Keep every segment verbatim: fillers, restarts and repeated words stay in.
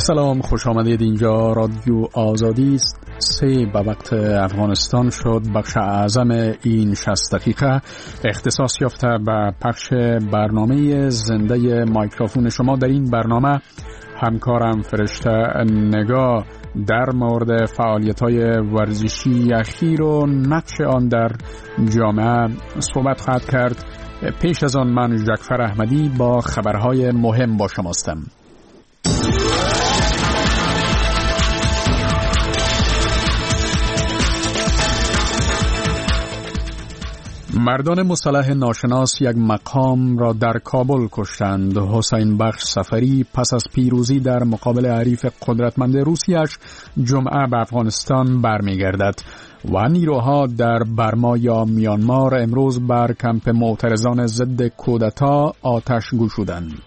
سلام، خوش آمدید. اینجا رادیو آزادی است. سه به وقت افغانستان شد. بخش اعظم این شصت دقیقه اختصاص یافته به پخش برنامه زنده مایکروفون شما. در این برنامه همکارم فرشته نگاه در مورد فعالیت‌های ورزشی اخیر و نقش آن در جامعه صحبت خواهد کرد. پیش از آن من جعفر احمدی با خبرهای مهم با شماستم. مردان مسلح ناشناس یک مقام را در کابل کشتند. حسین بخش صفری پس از پیروزی در مقابل حریف قدرتمند روسیه‌اش جمعه به افغانستان برمیگردد و نیروها در برما یا میانمار امروز بر کمپ معترضان ضد کودتا آتش گشودند.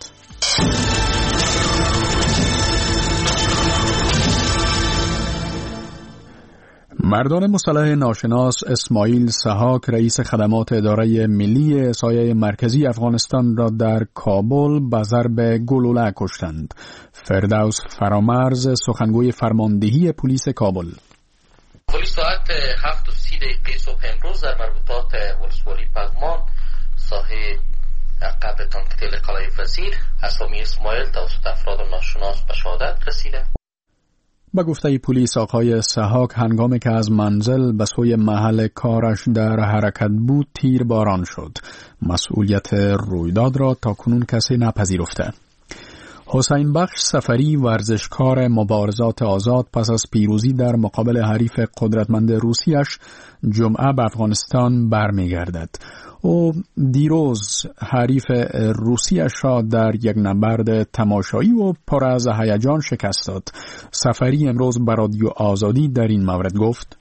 مردان مسلح ناشناس اسماعیل سحاک رئیس خدمات اداره ملی احصایه مرکزی افغانستان را در کابل به ضرب گلوله کشتند. فردوس فرامرز سخنگوی فرماندهی پلیس کابل: پلیس ساعت هفت و سی دقیقه صبح امروز در مربوطات ولسوالی پغمان ساحه قبر تانکتیل قلعه وزیر اسامی اسماعیل توسط افراد ناشناس به شهادت رسیده. با گفته پلیس آقای سحاک هنگامی که از منزل به سوی محل کارش در حرکت بود تیر باران شد. مسئولیت رویداد را تاکنون کسی نپذیرفته. حسین بخش صفری ورزشکار مبارزات آزاد پس از پیروزی در مقابل حریف قدرتمند روسیه‌اش جمعه به افغانستان برمیگردد. او دیروز حریف روسیه‌اش را در یک نبرد تماشایی و پر از هیجان شکست داد. صفری امروز به رادیو آزادی در این مورد گفت: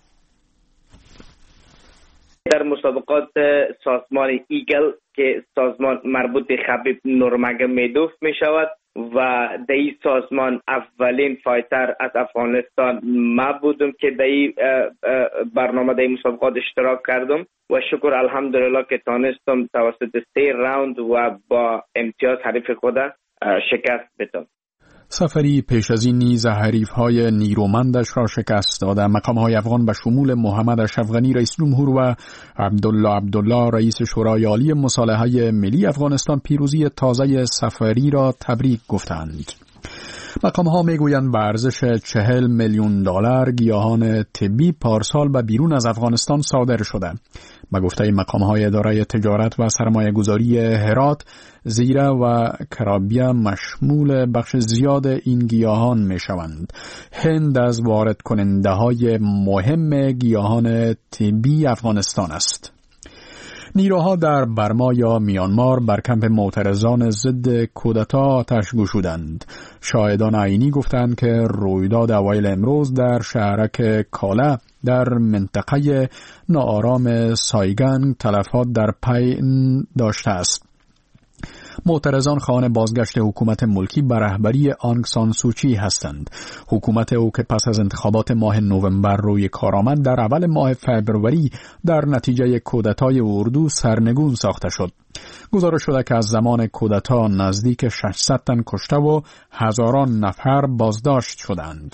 در مسابقات سازمان ایگل که سازمان مربوط به خبیب نورمگومدوف می شود و در این سازمان اولین فایتر از افغانستان ما بودم که در این برنامه در این مسابقات اشتراک کردم و شکر الحمدلله که تانستم توسط سه راوند و با امتیاز حریف خود شکست بدم. صفری پیش از این نیز حریف‌های نیرومندش را شکست داده. مقام‌های افغان به شمول محمد اشرف غنی رئیس جمهور و عبدالله عبدالله رئیس شورای عالی مصالحه ملی افغانستان پیروزی تازه صفری را تبریک گفتند. مقام‌ها میگویند به ارزش چهل میلیون دلار گیاهان طبی پارسال به بیرون از افغانستان صادر شده. به گفته مقام‌های اداره تجارت و سرمایه‌گذاری هرات، زیره و کرابیا مشمول بخش زیاد این گیاهان میشوند. هند از وارد کننده‌های مهم گیاهان طبی افغانستان است. نیروها در برما یا میانمار بر کمپ معترضان ضد کودتا آتش گشودند. شاهدان عینی گفتند که رویداد اوایل امروز در شهرک کالا در منطقه ناآرام سایگنگ تلفات در پی داشته است. معترضان خواهان بازگشت حکومت ملکی به رهبری آنگ سان سوچی هستند. حکومت او که پس از انتخابات ماه نوامبر روی کار آمد در اول ماه فبروری در نتیجه کودتای اردو سرنگون ساخته شد. گزارش شده که از زمان کودتا نزدیک ششصد تن کشته و هزاران نفر بازداشت شدند.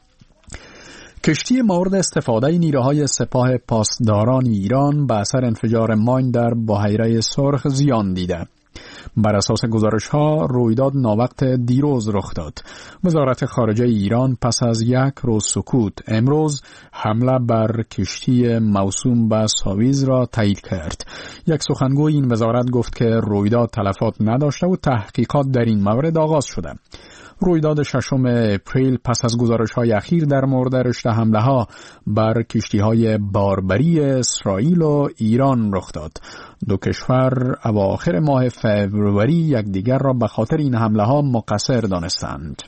کشتی مورد استفاده نیروهای سپاه پاسداران ایران به اثر انفجار ماین در بحیره سرخ زیان دیده. بر اساس گزارش‌ها رویداد ناوقت دیروز رخ داد. وزارت خارجه ایران پس از یک روز سکوت امروز حمله بر کشتی موسوم به ساویز را تایید کرد. یک سخنگوی این وزارت گفت که رویداد تلفات نداشته و تحقیقات در این مورد آغاز شده. رویداد ششم اپریل پس از گزارش‌های اخیر در مورد رشته حمله‌ها بر کشتی‌های باربری اسرائیل و ایران رخ داد. دو کشور اواخر ماه فوریه یکدیگر را به خاطر این حمله‌ها مقصر دانستند.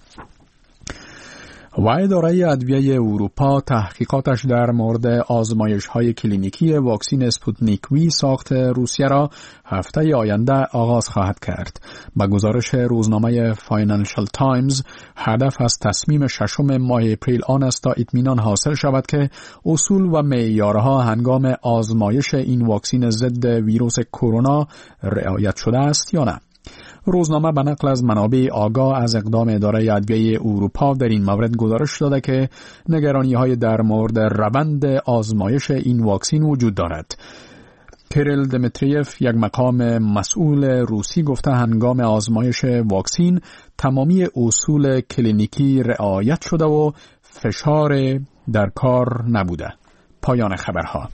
و اداره ادویه اروپا تحقیقاتش در مورد آزمایش‌های کلینیکی واکسن اسپوتنیک وی ساخت روسیه را هفته آینده آغاز خواهد کرد. با گزارش روزنامه فاینانشال تایمز، هدف از تصمیم ششم ماه اپریل آن است تا اطمینان حاصل شود که اصول و معیارها هنگام آزمایش این واکسن ضد ویروس کرونا رعایت شده است یا نه. روزنامه به نقل از منابع آگاه از اقدام اداره ادویه اروپا در این مورد گزارش داده که نگرانی‌های در مورد روند آزمایش این واکسن وجود دارد. کریل دمیتریف، یک مقام مسئول روسی، گفته هنگام آزمایش واکسن تمامی اصول کلینیکی رعایت شده و فشار در کار نبوده. پایان خبرها.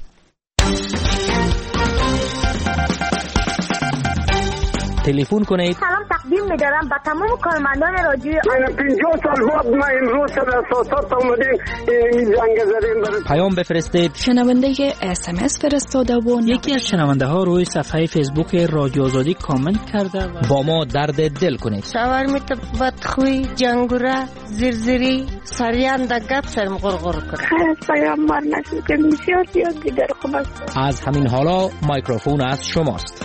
تلفن کنید. سلام تقدیم می‌دارم به تمام کارمندان رادیو. من پنجاه سال بعد ما امروز در اساسات اومدیم این زنگ زدیم برای پیام بفرستید. شنونده اس ام اس فرستاده و یکی از شنونده ها روی صفحه فیسبوک رادیو آزادی کامنت کرده و با ما درد دل کنید. شاور میت بدخوی جنگوره زرزری سریان د گپ سرم غرغر کنه. خیر پیام مار نشد که بسیار زیاد دیگر خوب است. از همین حالا میکروفون از شماست.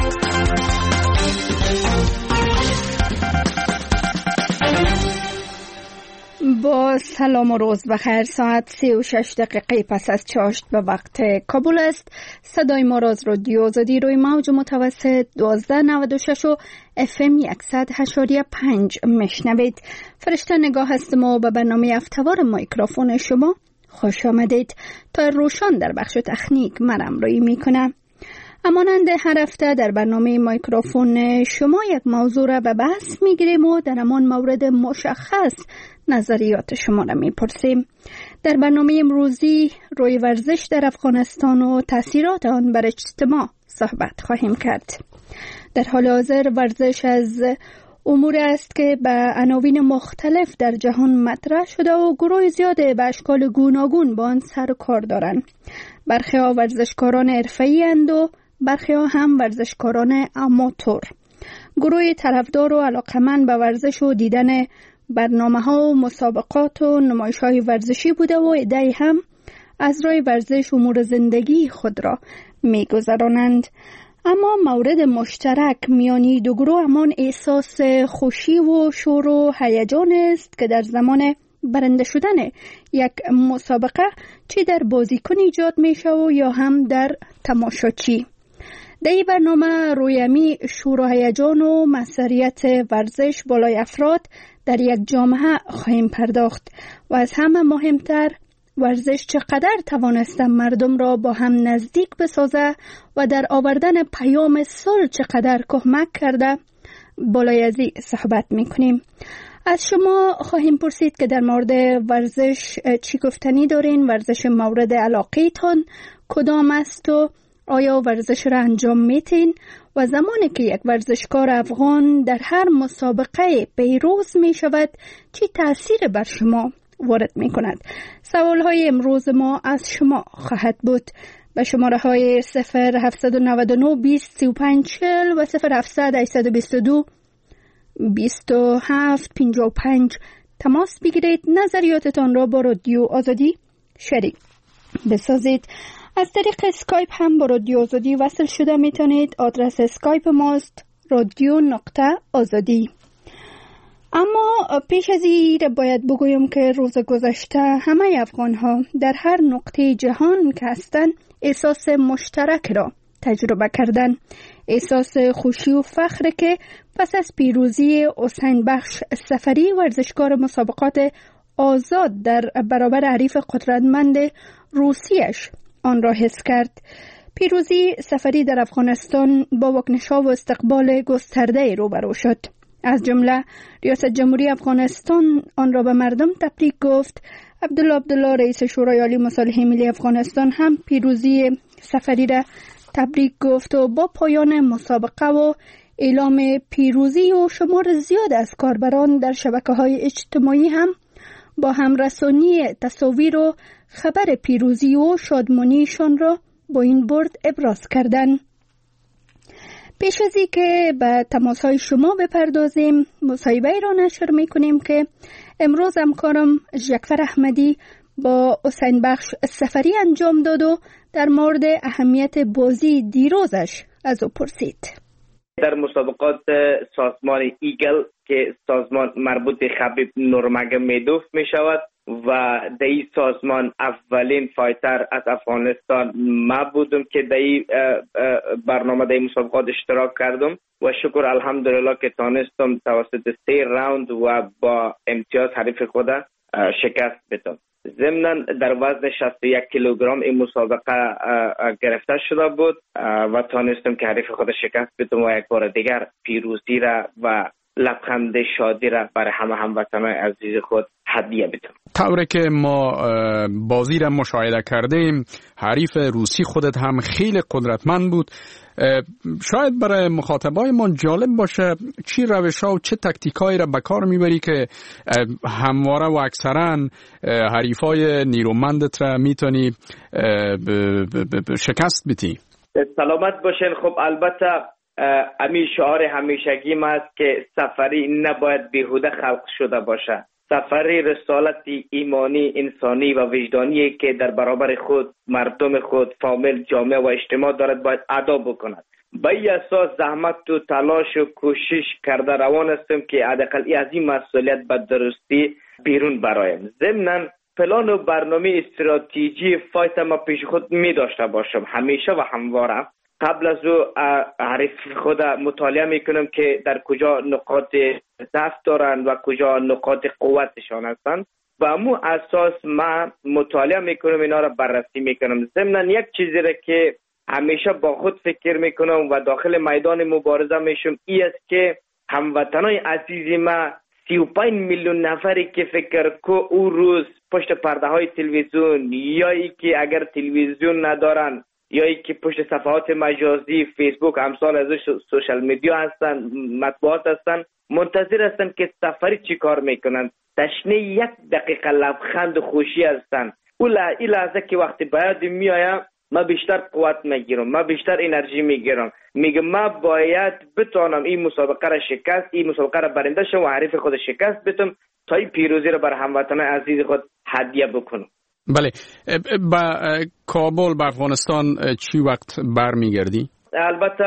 با سلام و روز بخیر. ساعت سی و شش دقیقه پس از چاشت به وقت کابل است. صدای ما را از رادیو آزادی روی موج متوسط دوازده نود و شش و اف ام صد و هشت و پنج میشنوید. فرشته نگاه هستم و به برنامه هفته‌وار میکروفون شما خوش آمدید. تا روشان در بخش تکنیک من همراهی میکنم. همانند هر هفته در برنامه میکروفون شما یک موضوع را به بحث میگیریم و در همان مورد مشخص نظریات شما را میپرسیم. در برنامه امروزی روی ورزش در افغانستان و تاثیرات آن بر اجتماع صحبت خواهیم کرد. در حال حاضر ورزش از امور است که به عناوین مختلف در جهان مطرح شده و گروه زیاد به اشکال گوناگون با آن سر و کار دارند. برخی ها ورزشکاران حرفه‌ای اند و برخی ها هم ورزشکاران آماتور. گروه طرفدار و علاقمند به ورزش و دیدن برنامه ها و مسابقات و نمایش های ورزشی بوده و عده‌ای هم از راه ورزش امور زندگی خود را می گذرانند. اما مورد مشترک میانی دو گروه همان احساس خوشی و شور و هیجان است که در زمان برنده شدن یک مسابقه چی در بازیکن ایجاد می شود یا هم در تماشاچی. در این برنامه رویمی شور و هیجان و مسئولیت ورزش بالای افراد در یک جامعه خواهیم پرداخت و از همه مهمتر ورزش چقدر توانسته مردم را با هم نزدیک بسازه و در آوردن پیام صلح چقدر کمک کرده بالای از این صحبت میکنیم. از شما خواهیم پرسید که در مورد ورزش چی گفتنی دارین؟ ورزش مورد علاقه تان کدام است و آیا ورزش را انجام میتین؟ و زمانی که یک ورزشکار افغان در هر مسابقه پیروز می شود چی تأثیر بر شما وارد می کند؟ سوال های امروز ما از شما خواهد بود. به شماره های صفر هفت نه نه بیست سی و پنج چهل و صفر هفتصد هشتصد و بیست و دو بیست و هفت پنجاه و پنج تماس بگیرید. نظریاتتان را با رادیو آزادی شریک بسازید. از طریق اسکایپ هم با رادیو آزادی وصل شده میتونید. آدرس اسکایپ ماست رادیو نقطه آزادی. اما پیش از این باید بگویم که روز گذشته همه افغان ها در هر نقطه جهان که هستند احساس مشترک را تجربه کردن. احساس خوشی و فخر که پس از پیروزی حسین بخش سفری ورزشکار مسابقات آزاد در برابر حریف قدرتمند روسیش آن را حس کرد. پیروزی سفری در افغانستان با واکنش‌ها و استقبال گسترده روبرو شد. از جمله ریاست جمهوری افغانستان آن را به مردم تبریک گفت. عبدالله عبدالله رئیس شورای عالی مصالح ملی افغانستان هم پیروزی سفری را تبریک گفت و با پایان مسابقه و اعلام پیروزی و شمار زیاد از کاربران در شبکه‌های اجتماعی هم با همرسانی تصاویر و خبر پیروزی و شادمانیشان را با این برد ابراز کردند. پیش از اینکه به تماس‌های شما بپردازیم، مصاحبه را نشر می‌کنیم که امروز همکارم ژکفر احمدی با حسین بخش سفری انجام داد و در مورد اهمیت بازی دیروزش از او پرسید. در مسابقات سازمان ایگل که سازمان مربوط به خبیب نورمگومدوف می شود و در این سازمان اولین فایتر از افغانستان ما بودم که در این برنامه در این مسابقات اشتراک کردم و شکر الحمدلله که تانستم توسط سه راوند و با امتیاز حریف خود شکست بدم. ضمناً در وزن شصت و یک کیلوگرم این مسابقه گرفته شده بود و تانستم که حریف خود شکست بدم و یک بار دیگر پیروزی را و لبخند شادی را برای همه هموطنان عزیز خود هدیه بدم. طوری که ما بازی را مشاهده کردیم، حریف روسی خودت هم خیلی قدرتمند بود. شاید برای مخاطبای ما جالب باشه چی روش‌ها و چه تاکتیکایی را به کار میبری که همواره و اکثرا حریفای نیرومندت را میتونی شکست بدی؟ سلامت باشین. خب البته امی شعار همیشگی ما است که سفری نباید بیهوده خلق شده باشه. سفری رسالتی ایمانی، انسانی و وجدانی که در برابر خود، مردم خود، فامیل، جامعه و اجتماع دارد باید ادا بکند. به این اساس زحمت و تلاش و کوشش کرده روان هستم که حداقل از این مسئولیت به درستی بیرون برایم. ضمناً پلان و برنامه استراتژی فایت ما پیش خود می داشته باشم همیشه و همواره. قبل از او حریف خود مطالعه میکنم که در کجا نقاط ضعف دارند و کجا نقاط قوتشان هستند. و امو اساس ما مطالعه میکنم، اینا را بررسی میکنم. ضمناً یک چیزی را که همیشه با خود فکر میکنم و داخل میدان مبارزه میشم این است که هموطنان عزیز ما سی و پنج میلیون نفری که فکر که او روز پشت پرده های تلویزیون یا ای که اگر تلویزیون ندارن یا ای که پشت صفحات مجازی فیسبوک امثال از سوشال میدیا هستن، مطبوعات هستن، منتظر هستن که سفری چی کار میکنن. تشنه یک دقیقه لبخند و خوشی هستن. اون لحظه که وقتی باید میایم ما بیشتر قوت میگیرم، ما بیشتر انرژی میگیرم، میگم ما باید بتونم این مسابقه را شکست این مسابقه را برنده شم و حریف خود شکست بدم تا این پیروزی را بر هموطنان عزیز خود هدیه بکنم. بله، با کابل به افغانستان چی وقت برمیگردی؟ البته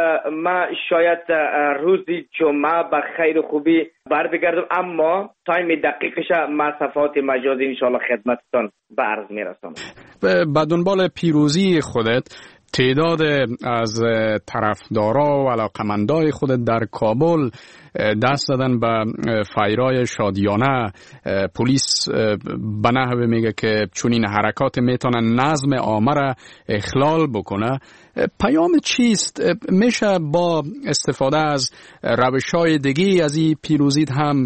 ما شاید روز جمعه به خیر خوبی برمیگردم، اما تایم دقیقش ما صفحات مجازی انشاءالله خدمتتان به عرض میرسانم. به دنبال پیروزی خودت تعداد از طرفدارا و علاقمندای خودت در کابل دست دادن به فایرای شادیانه. پلیس به نحوه میگه که چون این حرکات میتونن نظم عامه را اخلال بکنه. پیام چیست؟ میشه با استفاده از روش‌های دیگه از این پیروزیت هم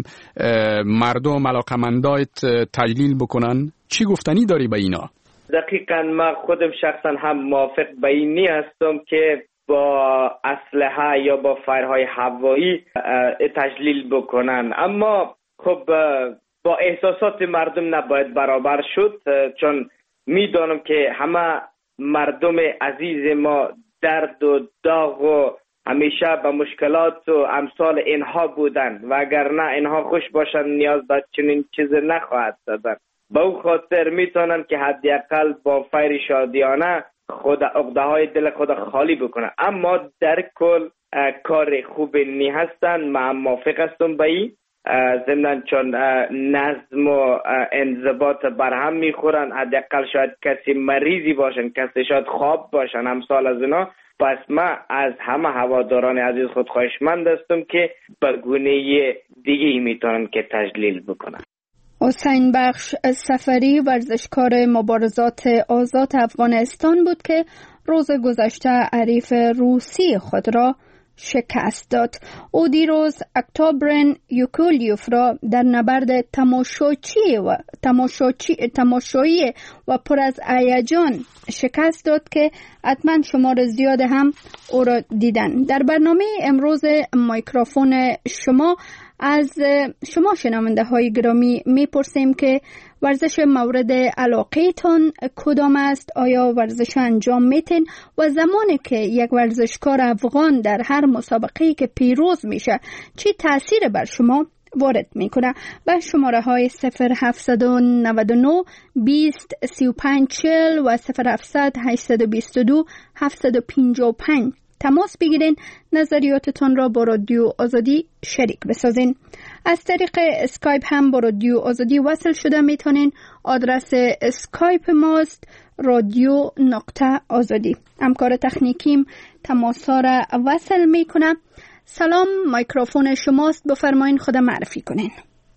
مردم علاقمندایت تجلیل بکنن؟ چی گفتنی داری به اینا؟ دقیقاً ما خودم شخصا هم موافق به اینی هستم که با اسلحه یا با فایرهای هوایی تجلیل بکنن، اما خب با احساسات مردم نباید برابر شد، چون میدانم که همه مردم عزیز ما درد و داغ و همیشه به مشکلات و امثال اینها بودن و اگر نه اینها خوش باشن نیاز به چنین چیز نخواهد دادن. با او خاطر میتونن که حداقل با فیر شادیانه خود عقده های دل خود خالی بکنن، اما در کل کار خوب نی هستن. من موافق هستم به این، ضمناً چون نظم و انضباط برهم میخورن. حداقل شاید کسی مریضی باشن، کسی شاید خواب باشن، امثال از اینا. پس من از همه هواداران عزیز خود خواهشمند هستم که به گونه دیگه میتونن که تجلیل بکنن. حسین بخش سفری ورزشکار مبارزات آزاد افغانستان بود که روز گذشته حریف روسی خود را شکست داد. او دیروز اکتبرن یوکولیوف را در نبرد تماشاچی و تماشاچی تماشایی و پر از هیجان شکست داد که حتما شمار زیاد هم او را دیدن. در برنامه امروز میکروفون شما از شما شنونده های گرامی میپرسیم که ورزش مورد علاقه تان کدام است؟ آیا ورزش انجام میتین؟ و زمانی که یک ورزشکار افغان در هر مسابقه‌ای که پیروز میشه چی تأثیر بر شما وارد میکنه؟ و شماره های صفر هفتصد و نود و نه بیست سی و پنج چهل و صفر هفتصد هشتصد و بیست و دو هفتصد و پنجاه و پنج تماس بگیرین، نظریاتتان را با رادیو آزادی شریک بسازین. از طریق اسکایپ هم با رادیو آزادی وصل شده میتونین. آدرس اسکایپ ماست رادیو نقطه آزادی. همکار تکنیکیم تماسا را وصل میکنه. سلام، میکروفون شماست، بفرمایین خود معرفی کنین.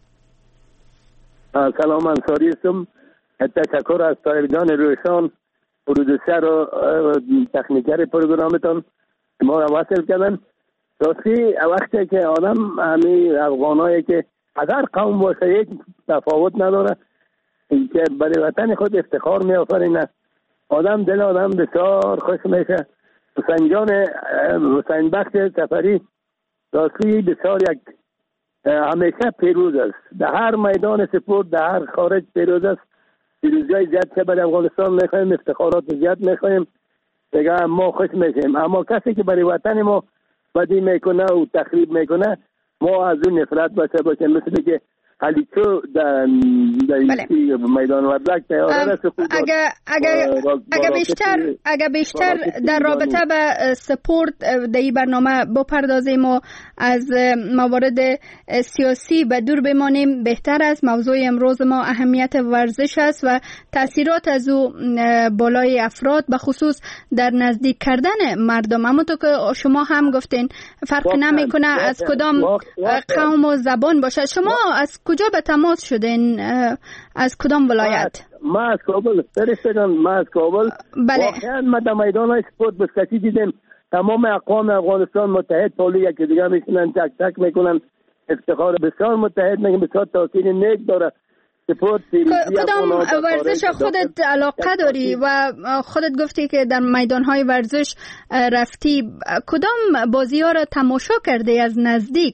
سلام، انصاری هستم. تشکر از طاهر جان روشان، پرودوسر و تکنیکر پروگرامتان ما را وصل کردن. راستی وقتی که آدم همین افغانایی که اگر قوم باشه یک تفاوت نداره که برای وطن خود افتخار می آفرینه، آدم دل آدم بسیار خوش میشه. حسین جان حسین بخت سفری راستی بسیار یک همیشه پیروز است، در هر میدان سپورت در هر خارج پیروز است. پیروزی زیاد که برای افغانستان میخوایم، افتخارات زیاد میخوایم، دیگه ما خوش میشیم. اما کسی که برای وطن ما بدی میکنه و تخریب میکنه ما از اون نفرت باشه باشه مثل که هلیچو در میدان وردک تیاره است. اگر اگر اگر بیشتر اگر بیشتر در رابطه به سپورت در این برنامه بپردازیم و از موارد سیاسی به دور بمانیم بهتر است. موضوع امروز ما اهمیت ورزش است و تاثیرات از او بالای افراد، به خصوص در نزدیک کردن مردم. همونطور که شما هم گفتین فرق نمیکنه از کدام قوم و زبان باشد. شما از کجا به تماس شدین؟ از کدام ولایت؟ ما از کابل فرستادن. ما از کابل واقعا ما در میدان اسپورت بسکتی دیدیم. تمام اقوام افغانستان متحد پولی یکی دیگه میشنن، تک تک میکنن، افتخار بسیار متحد میکنن، بسیار تاثیر نیک داره. کدام ورزش خودت علاقه داری و خودت گفتی که در میدانهای ورزش رفتی، کدام بازی ها را تماشا کردی از نزدیک؟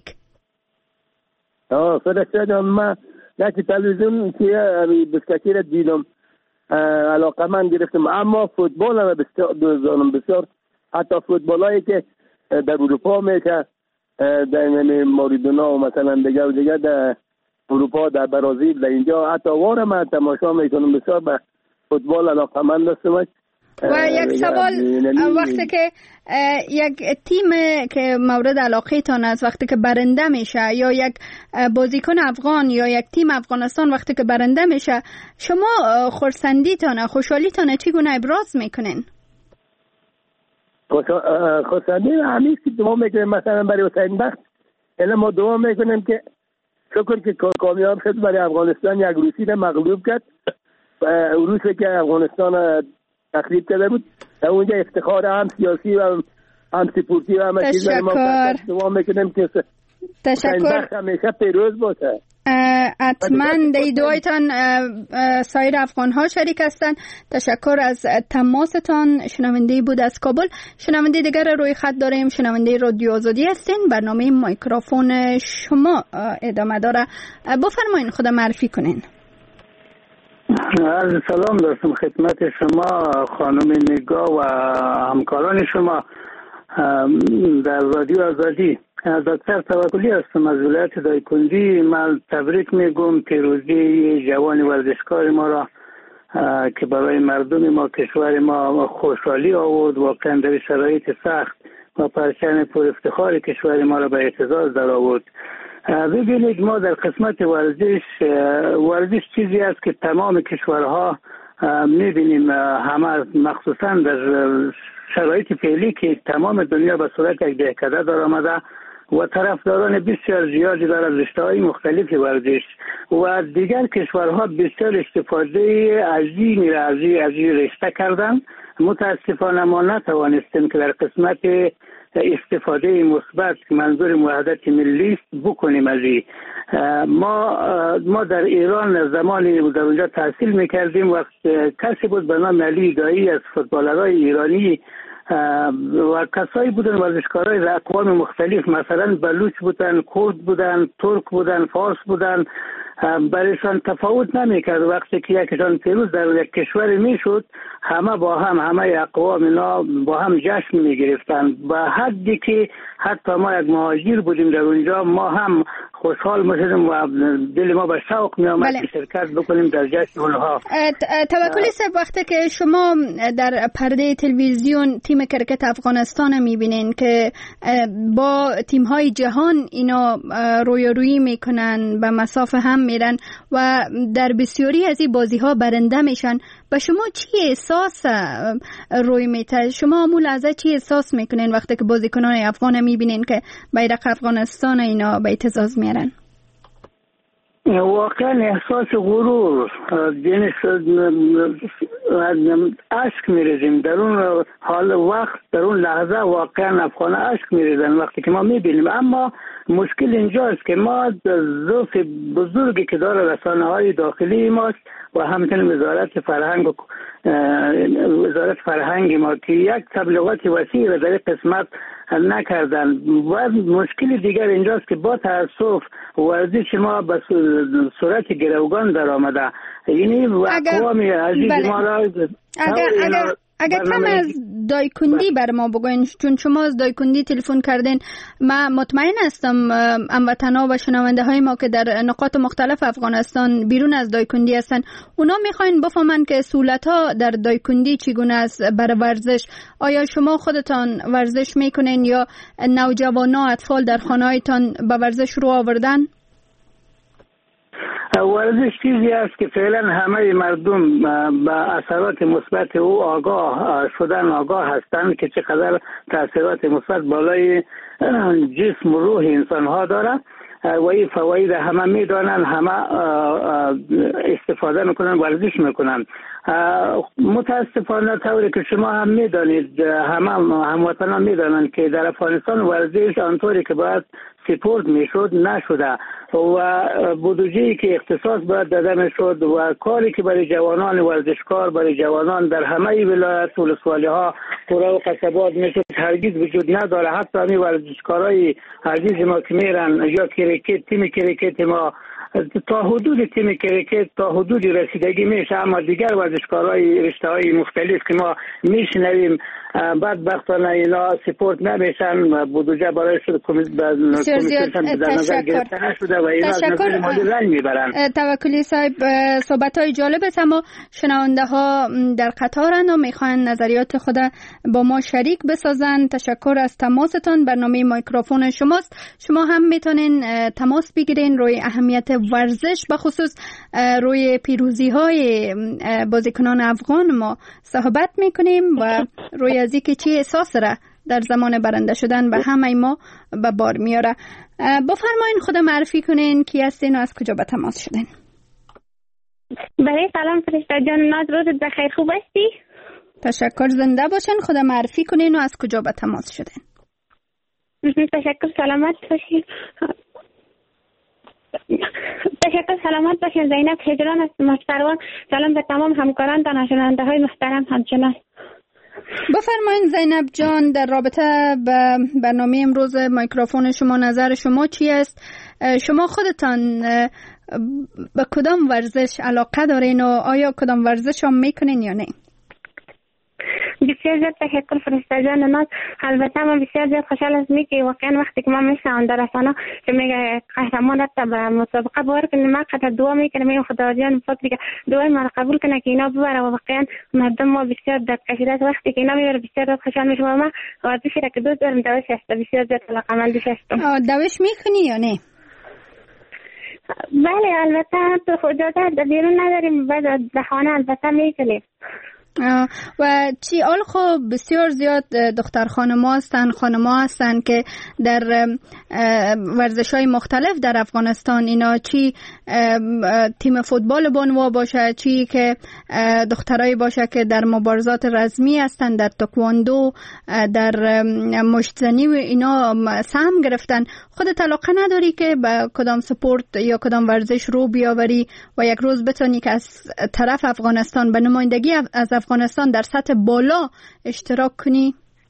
آه فرشته جان، من یکی تلویزیون که بسکتی را دیدم، علاقه من گرفتم. اما فوتبال را بسیار دوزانم، بسیار حتی فوتبال هایی که در اروپا میشه، در موریدونا و مثلا دیگه و دیگه در اروپا، در برازیل، در اینجا حتی وارم من تماشا میکنم. بسیار به فوتبال علاقه من دستم. و یک سوال، وقتی که یک تیم که مورد علاقه تان است وقتی که برنده میشه، یا یک بازیکن افغان یا یک تیم افغانستان وقتی که برنده میشه، شما خرسندی تانه، خوشحالی تانه چگونه ابراز میکنین؟ خرسندی همیشه که دعا میکنیم. مثلا برای حسین بخت الان ما دعا میکنیم که شکر که کامیاب شد، برای افغانستان یک روسی را مغلوب کرد. روسی که افغانستان تخریب کرده بود، در اونجا افتخار هم سیاسی و هم سپورتی و همه چیز ما دعا میکنیم که تشکر همیشه پیروز باشه. حتما در دعایتان سایر افغان ها شریک هستند. تشکر از تماستان. شنونده بود از کابل. شنونده دیگر روی خط داریم، شنونده رادیو آزادی هستین. برنامه میکروفون شما ادامه داره، بفرمایین خود معرفی کنین. عرض سلام داشتم خدمت شما خانم نگاه و همکاران شما در رادیو آزادی. دکتر توکلی هستم از ولایت دایکنډي. من تبریک میگم پیروزی جوان ورزشکار ما را که برای مردم ما، کشور ما خوشحالی آورد. واقعا در شرایط سخت و پرچم پر افتخار کشور ما را به اعتزاز در آورد. ببینید ما در قسمت ورزش، ورزش چیزی است که تمام کشورها میبینیم، همه مخصوصا در شرایط فعلی که تمام دنیا به صورت یک دهکده در آمده و طرفداران بسیار زیادی در رشته‌های مختلف ورزش و دیگر کشورها بسیار استفاده عظیمی را از این رشته کردند. متاسفانه ما نتوانستیم که در قسمت استفاده مثبت که منظور وحدت ملی است بکنیم از این. ما ما در ایران زمانی در اونجا تحصیل میکردیم، وقت کسی بود به نام علی دایی از فوتبالرهای ایرانی و کسایی بودن ورزشکارای از اقوام مختلف، مثلا بلوچ بودن، کرد بودن، ترک بودن، فارس بودن، برایشان تفاوت نمیکرد. وقتی که یکشان پیروز در یک کشور میشد، همه با هم، همه اقوام اینا با هم جشن میگرفتن. با حدی که حتی ما یک مهاجر بودیم در اونجا، ما هم خوشحال میشدیم و دل ما به شوق می آمد که شرکت بکنیم در جشن اونها. توکلی صاحب، وقتی که شما در پرده تلویزیون تیم کرکت افغانستان میبینین که با تیم های جهان اینا رویارویی میکنن، به مسافه هم میرن و در بسیاری از این بازی ها برنده میشن، به شما چی احساس روی میته؟ شما همون لحظه چی احساس میکنین وقتی که بازیکنان افغان میبینین که بیرق افغانستان اینا به اعتزاز میارن؟ واقعا احساس غرور، یعنی اشک میریزیم در اون حال وقت، در اون لحظه واقعا افغان اشک میریزن وقتی که ما میبینیم. اما مشکل اینجاست که ما ضعف بزرگی که داره رسانه های داخلی ماست و همچنین وزارت فرهنگ و وزارت فرهنگ ما که یک تبلیغات وسیع را در این قسمت نکردن. و مشکل دیگر اینجاست که با تاسف ورزش ما به صورت گروگان در آمده، یعنی اقوام عزیز ما را اگر, اگر, اگر کم از دایکندی بر ما بگوین، چون شما از دایکندی تلفن کردین، من مطمئن هستم هموطنا و شنونده های ما که در نقاط مختلف افغانستان بیرون از دایکندی هستن، اونا میخواین بفهمن که سهولت ها در دایکندی چگونه است برای ورزش. آیا شما خودتان ورزش میکنین یا نوجوانا اطفال در خانه هایتان به ورزش رو آوردن؟ ورزش چیزی است که فعلا همه مردم به اثرات مثبت او آگاه شدن، آگاه هستند که چقدر تاثیرات مثبت بالای جسم و روح انسان ها داره و این فواید همه میدانن، همه استفاده میکنن، ورزش میکنن. متاسفانه طوری که شما هم میدانید، همه هموطنان میدانند که در افغانستان ورزش آنطوری که باید سپورت میشد نشده و بودجه‌ای که اختصاص باید داده میشد و کاری که برای جوانان ورزشکار، برای جوانان در همه ولایت و ولسوالی‌ها، قرى و قصبات میشد هرگز وجود نداره. حتی همین ورزشکارای عزیز ما که میرن یا کریکت، تیم کریکت ما تا حدود تیم کرکت تا حدود رسیدگی میشه، اما دیگر ورزشکارای رشته‌های مختلف که ما میشنویم بدبختانه اینا سپورت نمیشن، بودجه برای شده کمیسیون در نظر گرفته نشده و اینا از نظر مالی رنج میبرن. توکلی صاحب، صحبت‌های جالب است، اما شنونده ها در قطارند و میخوان نظریات خود با ما شریک بسازن. تشکر از تماستان. برنامه میکروفون شماست. شما هم میتونین تماس بگیرین روی اهمیت ورزش، به خصوص روی پیروزی های بازیکنان افغان ما صحبت میکنیم و روی از اینکه چی احساس را در زمان برنده شدن به همه ما به بار میاره. بفرمایین خود معرفی کنین کی هستین و از کجا به تماس شدین؟ برای سلام فرشته جان، ناز روزت بخیر، خوب هستی؟ تشکر، زنده باشین. خود معرفی کنین و از کجا به تماس شدین؟ تشکر، سلامت باشین. تشکر، سلامت باشین. زینب هجران است محترم. سلام به تمام همکاران و نشنونده های محترم همچنان. بفرمایید زینب جان، در رابطه به برنامه امروز میکروفون شما نظر شما چی است؟ شما خودتان به کدام ورزش علاقه دارین و آیا کدام ورزش هم میکنین یا نه؟ بسیار زیاد تشکر فرشته جان ناز. البته من بسیار زیاد خوشحال هستم که واقعا وقتی که من میشنوم در رسانه که میگه قهرمان رفته به مسابقه بار کنه، من قطعا دعا میکنم این خدا جان فکر که دعای ما قبول کنه که اینا ببره و واقعا مردم ما بسیار درد کشیده است. وقتی که اینا میبره بسیار زیاد خوشحال میشم. من ورزشی را که دوست دارم دوش هست، بسیار زیاد علاقه‌مند هستم. دوش میکنی یا نه؟ بله البته تو خود در بیرون نداریم، بعد در خانه البته میکنیم. و چی آل خب بسیار زیاد دختر خانم ها هستن، خانم ها هستن که در ورزش های مختلف در افغانستان، اینا چی تیم فوتبال بانوا باشه، چی که دخترای باشه که در مبارزات رزمی هستن، در تکواندو، در مشتزنی و اینا سهم گرفتن. خودت علاقه نداری که به کدام سپورت یا کدام ورزش رو بیاوری و یک روز بتونی که از طرف افغانستان به نمایندگی از افغانستان در سطح بالا اشتراک کنی؟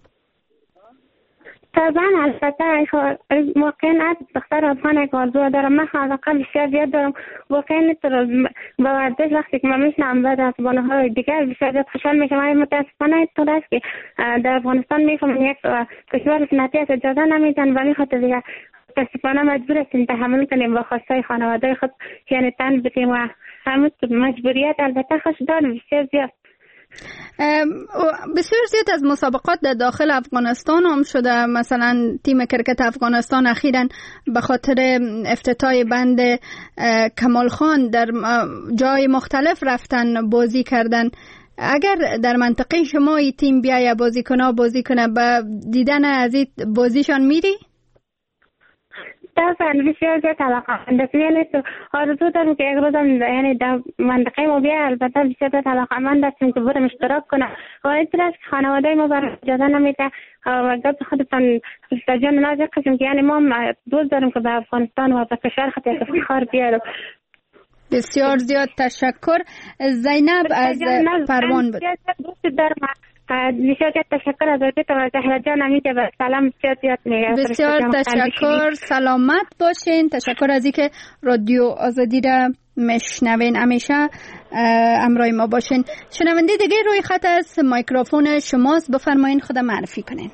طبعا البته واقعا از دختر افغان که آرزو دارم. من علاقه بسیار زیاد دارم واقعا با ورزش. وقتی که من میشنم بعد از بانوهای دیگر بسیار زیاد خوشحال میشم. من متاسفانه اینطور است که در افغانستان میفهمم یک کشور سنتی است اجازه نمیدن و میخواد دیگر متاسفانه مجبور هستیم تحمل کنیم با خواستای خانواده خود، یعنی تن بدیم و همون مجبوریت البته خوش داریم بسیار زیاد. بسیار زیاد از مسابقات در داخل افغانستان هم شده، مثلا تیم کرکت افغانستان اخیراً به خاطر افتتاح بند کمال خان در جای مختلف رفتن بازی کردن. اگر در منطقه شما این تیم بیایه بازی کنه بازی کنه به دیدن از این بازیشان میری؟ طبعا بسیار زیاد علاقه‌مند هستم، یعنی تو آرزو دارم که یک روزم یعنی در منطقه ما بیای. البته بسیار زیاد علاقه‌مند هستیم که برم اشتراک کنم و اینطور است که خانواده ما برای اجازه نمیده و گفت خودتان استادیوم نازک قسم که یعنی ما دوست داریم که به افغانستان و به کشور خود یک افتخار بیارم. بسیار زیاد تشکر. زینب از پروان بود. دوست دارم بسیار تشکر از وقت و زهرا جان امیده و سلام بسیار زیاد میگم. بسیار تشکر، سلامت باشین. تشکر از اینکه رادیو آزادی را میشنوین، همیشه همراه ما باشین. شنونده دیگه روی خط از میکروفون شماست، بفرمایین خود معرفی کنین.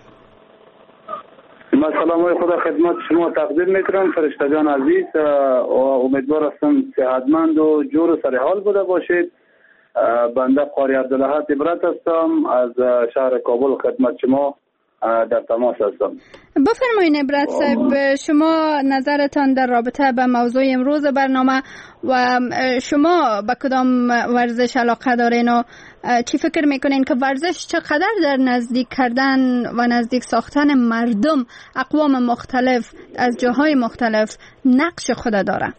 من سلام خدا خدمت شما تقدیم میکنم فرشته جان عزیز و امیدوار هستم صحتمند و جور و سر حال بوده باشید. بنده قاری عبدالله عبرت هستم از شهر کابل، خدمت شما در تماس هستم. بفرمایید عبرت صاحب، شما نظرتان در رابطه به موضوع امروز برنامه و شما به کدام ورزش علاقه دارین و چی فکر میکنین که ورزش چقدر در نزدیک کردن و نزدیک ساختن مردم اقوام مختلف از جاهای مختلف نقش خود داره؟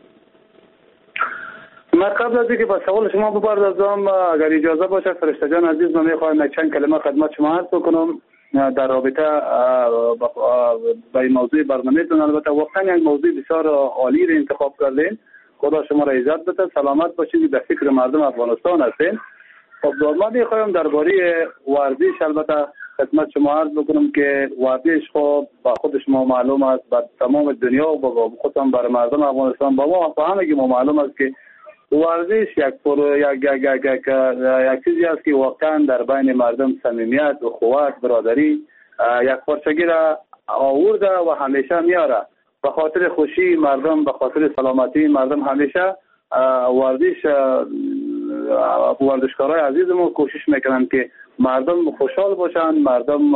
من قبل از اینکه به سوال شما بپردازم اگر اجازه باشه فرشته جان عزیز، من میخوایم چند کلمه خدمت شما عرض بکنم در رابطه با این موضوع برنامه‌تون. البته واقعا یک موضوع بسیار عالی رو انتخاب کردین، خدا شما را عزت بده، سلامت باشید، به فکر مردم افغانستان هستین. خب من میخوایم درباره ورزش البته خدمت شما عرض بکنم که ورزش خب با خود شما معلوم است، با تمام دنیا و با خودم برای مردم افغانستان با ما فهمیدیم که معلوم است که ورزش یک پرو یک یک یک یک یک چیزی است که واقعا در بین مردم صمیمیت و اخوت برادری یک پارچگی را آورده و همیشه میاره. به خاطر خوشی مردم، به خاطر سلامتی مردم همیشه ورزش ورزشکارای عزیزمون کوشش میکنن که مردم خوشحال باشن، مردم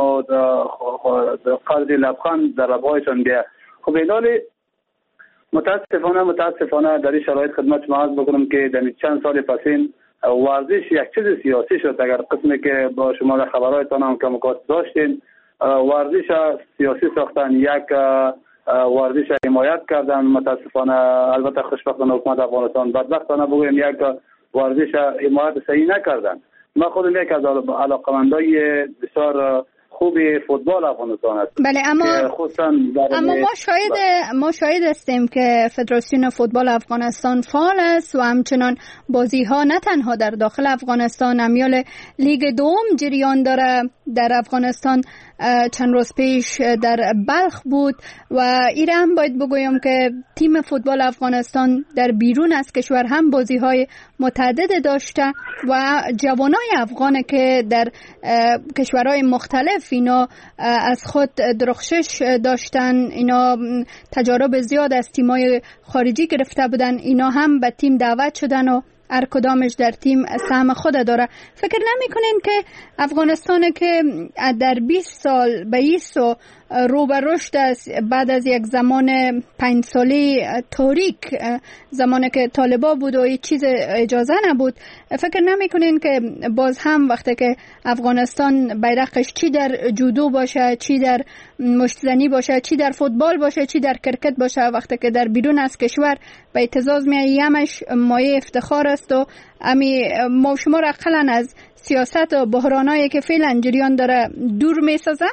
قدر لبخند در لبهایشان بیاد. خب ایدالی متاسفانه متاسفانه در این شرایط خدمت شما عرض بکنم که در چند سال پسین ورزش یک چیز سیاسی شد. اگر قسمی که با شما در خبرهایتان هم که مکاتب داشتین، ورزش سیاسی ساختن، یک ورزش حمایت کردن. متاسفانه البته خوشبختانه حکومت افغانستان بدبختانه بگویم یک ورزش حمایت صحیح نکردن. من خودم یک از علاقه‌مندای بسیار خوبی فوتبال افغانستان است. بله، اما اما ما شاهد ما شاهد هستیم که فدراسیون فوتبال افغانستان فعال است و همچنان بازی ها نه تنها در داخل افغانستان، امیال لیگ دوم جریان داره در افغانستان. چند روز پیش در بلخ بود و این هم باید بگویم که تیم فوتبال افغانستان در بیرون از کشور هم بازی های متعدد داشته و جوانای افغان که در کشورهای مختلف اینا از خود درخشش داشتن، اینا تجارب زیاد از تیمای خارجی گرفته بودن، اینا هم به تیم دعوت شدن و هر کدامش در تیم سهم خود داره. فکر نمی کنین که افغانستان که در بیست سال به ایسو رو به رشد است بعد از یک زمان پنج سالی تاریک، زمانی که طالبا بود و هیچ چیز اجازه نبود، فکر نمی کنین که باز هم وقتی که افغانستان بیرقش چی در جودو باشه، چی در مشتزنی باشه، چی در فوتبال باشه، چی در کرکت باشه، وقتی که در بیرون از کشور به اعتزاز می همش مایه افتخار است و امی ما شما را اقلا از سیاست و بحرانایی که فعلا جریان داره دور می سازه؟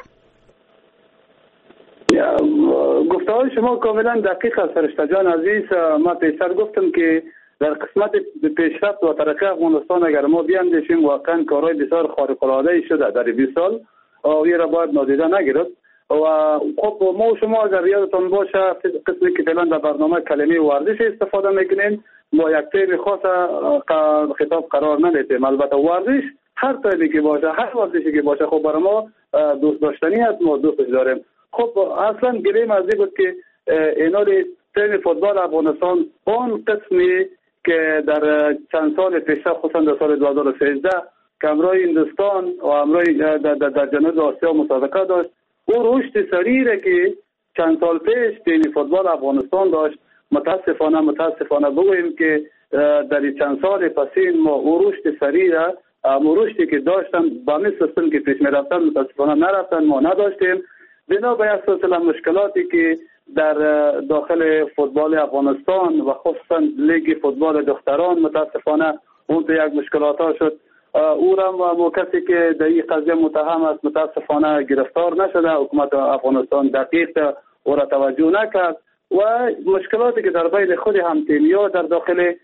گفته های شما کاملا دقیق است فرشته جان عزیز. ما پیشتر گفتم که در قسمت پیشرفت و ترقی افغانستان اگر ما بیاندیشیم واقعا کارهای بسیار خارق العاده شده در بیست سال و این را باید نادیده نگیرد. و خب ما و شما اگر یادتان باشه قسمی که فعلا در برنامه کلمه ورزش استفاده میکنیم، ما یک تیم خاص خطاب قرار نمیدیم. البته ورزش هر تیمی که باشه، هر ورزشی که باشه خب برای ما دوست داشتنی است، ما دوستش داریم. خب اصلا گریم از این بود که اینا تیم فوتبال افغانستان اون قسمی که در چند سال پیش خصوصا در سال دو هزار و سیزده که امروی هندوستان و امروی در, در, در جنوب آسیا مسابقه داشت، او رشد سریعی که چند سال پیش تیم فوتبال افغانستان داشت، متاسفانه متاسفانه بگوییم که در چند سال پسین ما او رشد سریع اما رشدی که داشتن با می سیستم که پیش می رفتن متاسفانه نرفتن، ما نداشتیم. بنا به یک سلسله مشکلاتی که در داخل فوتبال افغانستان و خصوصا لیگ فوتبال دختران متاسفانه اون تو یک مشکلات ها شد. او را مو کسی که در این قضیه متهم است متاسفانه گرفتار نشده. حکومت افغانستان دقیق او را توجه نکرد و مشکلاتی که در بین خود هم تیم‌ها در داخل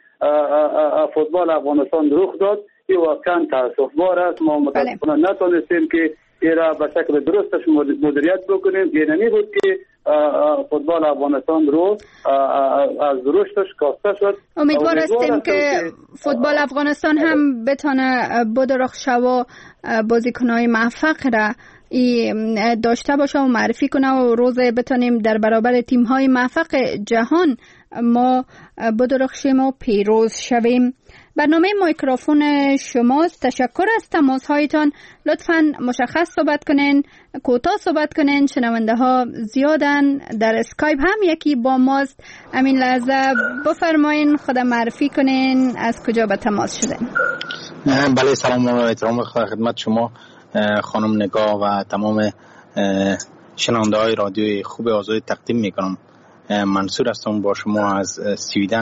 فوتبال افغانستان رخ داد این واقعا تاسف‌بار است. ما متاسفانه نتونستیم که این را به شکل درستش مدیریت بکنیم. اینمی بود که فوتبال افغانستان رو از رشدش کاسته شد. امیدوار هستیم که فوتبال افغانستان هم بتونه بدرخشه و بازیکن‌های موفق را داشته باشه و معرفی کنه و روز بتونیم در برابر تیم‌های موفق جهان ما بدرخشیم و پیروز شویم. برنامه میکروفون شماست. تشکر از تماس هایتان. لطفاً مشخص صحبت کنین، کوتاه صحبت کنین. شنونده ها زیادن. در اسکایپ هم یکی با ماست. همین لحظه بفرمایین خود معرفی کنین از کجا به تماس شدین. بله، سلام و احترام خدمت شما خانم نگاه و تمام شنونده های رادیوی خوب آزادی تقدیم میکنم. منصور هستم، با شما از سویدن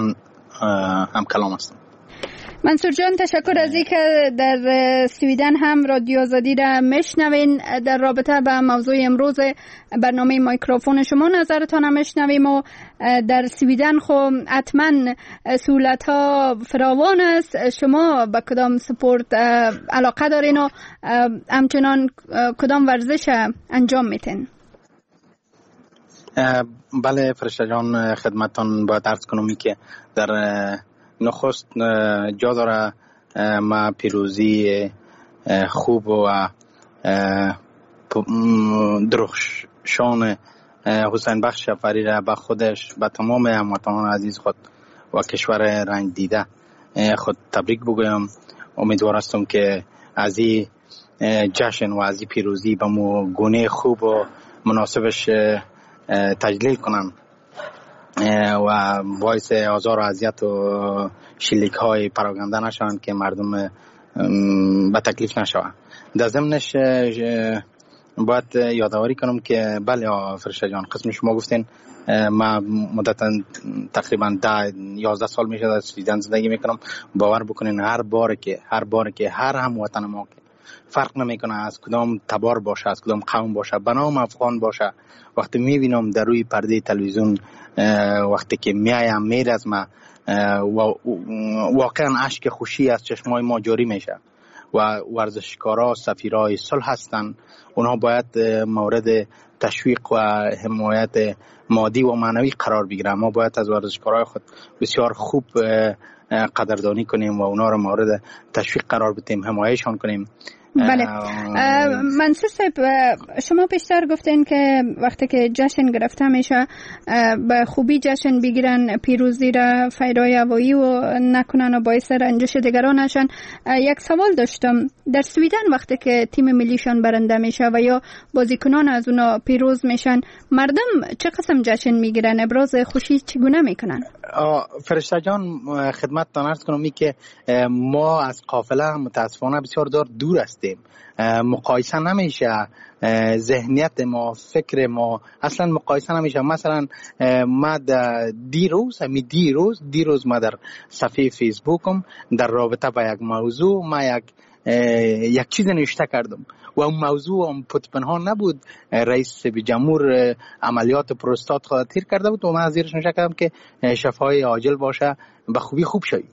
هم کلام هستم. منصور جان، تشکر از اینکه در سویدن هم رادیو آزادی را میشنوین. در رابطه با موضوع امروز برنامه میکروفون شما نظرتان هم میشنویم و در سویدن خب حتما سهولت ها فراوان است. شما به کدام سپورت علاقه دارین و همچنان کدام ورزش انجام میتین؟ بله فرشته جان، خدمتان باید عرض کنم که در نخست جا داره ما پیروزی خوب و درخشان حسین بخش شفری را به خودش به تمام هموطنان عزیز خود و کشور رنگ دیده خود تبریک بگویم. امیدوار هستم که از این جشن و از این پیروزی به مو گونه خوب و مناسبش تجلیل کنن و باعث آزار و اذیت و شلیک های پراکنده نشوند که مردم به تکلیف نشوند. در ضمنش باید یادآوری کنم که بله فرشته جان، قسم شما گفتین ما مدت تقریبا ده یازده سال میشه در سویدن زندگی میکنم. باور بکنین هر بار که هر بار که هر هم وطن ما که فرق نمیکنه از کدام تبار باشه، از کدام قوم باشه، بنام افغان باشه، وقتی میبینم در روی پرده تلویزیون وقتی که میایم میرزم واقعا اشک خوشی از چشمای ما جاری میشه و ورزشکارا سفیرای صلح هستن. اونها باید مورد تشویق و حمایت مادی و معنوی قرار بگیرن. ما باید از ورزشکارای خود بسیار خوب قدردانی کنیم و اونا رو مورد تشویق قرار بدیم، حمایتشان کنیم. بله منصور صاحب، شما پیشتر گفتین که وقتی که جشن گرفته میشه به خوبی جشن بگیرن، پیروزی را فیرای هوایی و نکنن و باعث رنجش دیگران نشن. یک سوال داشتم، در سویدن وقتی که تیم ملیشان برنده میشه و یا بازیکنان از اونا پیروز میشن، مردم چه قسم جشن میگیرن؟ ابراز خوشی چگونه میکنن؟ فرشته جان، خدمت تان عرض کنم که ما از قافله متاسفانه بسیار دور دور هستیم. مقایسه نمیشه، ذهنیت ما، فکر ما اصلا مقایسه نمیشه. مثلا ما دیروز همی دیروز دیروز ما در صفحه فیسبوکم در رابطه با یک موضوع ما یک یک چیز نوشته کردم و اون موضوع هم پتپنهان نبود. رئیس جمهور عملیات پروستات خود تیر کرده بود و من زیرش نوشته کردم که شفای عاجل باشه، به خوبی خوب شوی.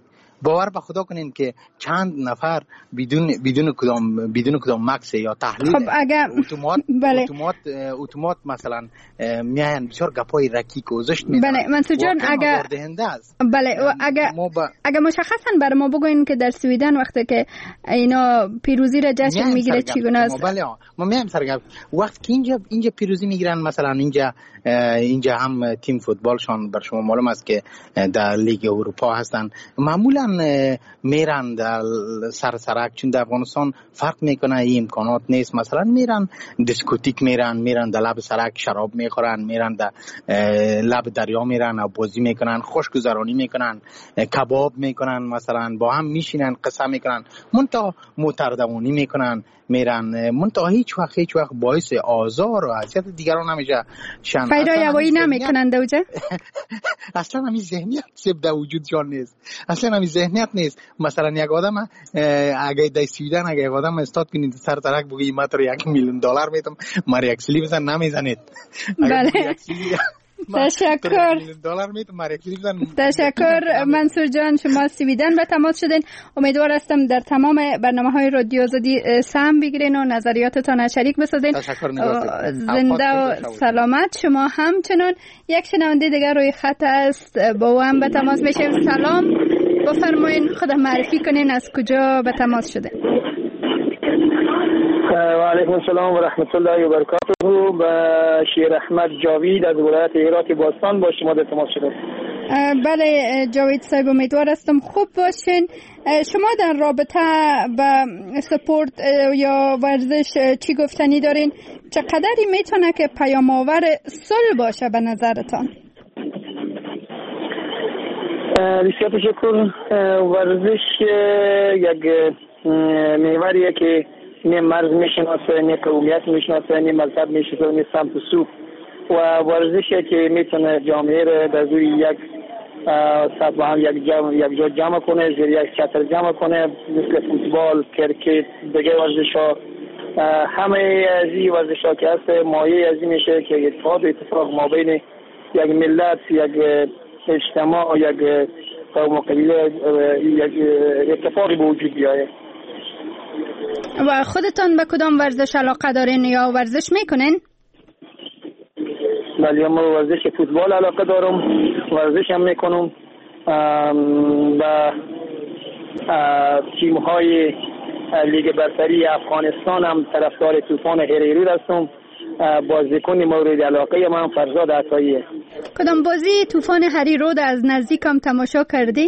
باور به خدا کنین که چند نفر بدون بدون کدام بدون کدام مکس یا تحلیل خب اگر اتومات بله. اتومات اتومات مثلا میان بسیار گپای رکیک گذاشت میدن. بله منصور جان اگر بله اگر با... اگر مشخصا برای ما بگوین که در سویدن وقتی که اینا پیروزی را جشن میگیره چگونه است؟ بله ما میایم سرگرم وقت که اینجا اینجا پیروزی میگیرن مثلا اینجا اینجا هم تیم فوتبالشان بر شما معلوم است که در لیگ اروپا هستن معمولا میرن در سر سرک چون در افغانستان فرق میکنه این امکانات نیست مثلا میرن دیسکوتیک میرن میرن در لب سرک شراب میخورن میرن در لب دریا میرن و بازی میکنن خوشگذرانی میکنن کباب میکنن مثلا با هم میشینن قصه میکنن منتها متردمونی میکنن میرن منتها هیچ وقت هیچ وقت باعث آزار و اذیت دیگران نمیشه شن فیرویابایی نمیکنن دوجه اصلا همین ذهنیت سب در وجود جان نیست اصلا همین ذهنیت نیست مثلا یک آدم اگه در سویدن اگه یک آدم استاد کنید سر ترک بگی من تو یک میلیون دلار میتم مر یک سلی بزن نمیزنید بله تشکر تشکر منصور جان شما سویدن به تماس شدین امیدوار هستم در تمام برنامه‌های رادیو آزادی سهم بگیرین و نظریاتتان شریک بسازین زنده و سلامت شما همچنان یک شنونده دیگر روی خط است با او هم به تماس میشیم سلام بفرمایین خود معرفی کنین از کجا به تماس شدین و علیکم السلام و رحمت الله و برکاته با شیر احمد جاوید از ولایت هرات باستان با شما در تماس شدم. بله جاوید صاحب امیدوار هستم خوب باشین. شما در رابطه با سپورت یا ورزش چی گفتنی دارین؟ چقدری میتونه که پیام آور صلح باشه به نظرتان؟ بسیار تشکر. ورزش یک محوریه که نه مرز میشناسه نه قومیت میشناسه نه مذهب میشناسه نه سمت و سو و ورزشی که میتونه جامعه رو در روی یک سطح با هم یک جمع یک جا جمع کنه زیر یک چتر جمع کنه مثل فوتبال کرکت دیگه ورزش ها همه از این ورزش ها که هست مایه از این میشه که اتحاد و اتفاق ما بین یک ملت یک اجتماع یک قوم و قبیله یک اتفاقی به وجود بیاید. و خودتان به کدام ورزش علاقه دارین یا ورزش میکنین؟ بله من ورزش فوتبال علاقه دارم ورزش هم میکنم و تیم های لیگ برتری افغانستان هم طرفدار طوفان هریرو هستم بازیکن مورد علاقه من فرزاد عطایی. کدام بازی طوفان هریرو از نزدیک هم تماشا کردی؟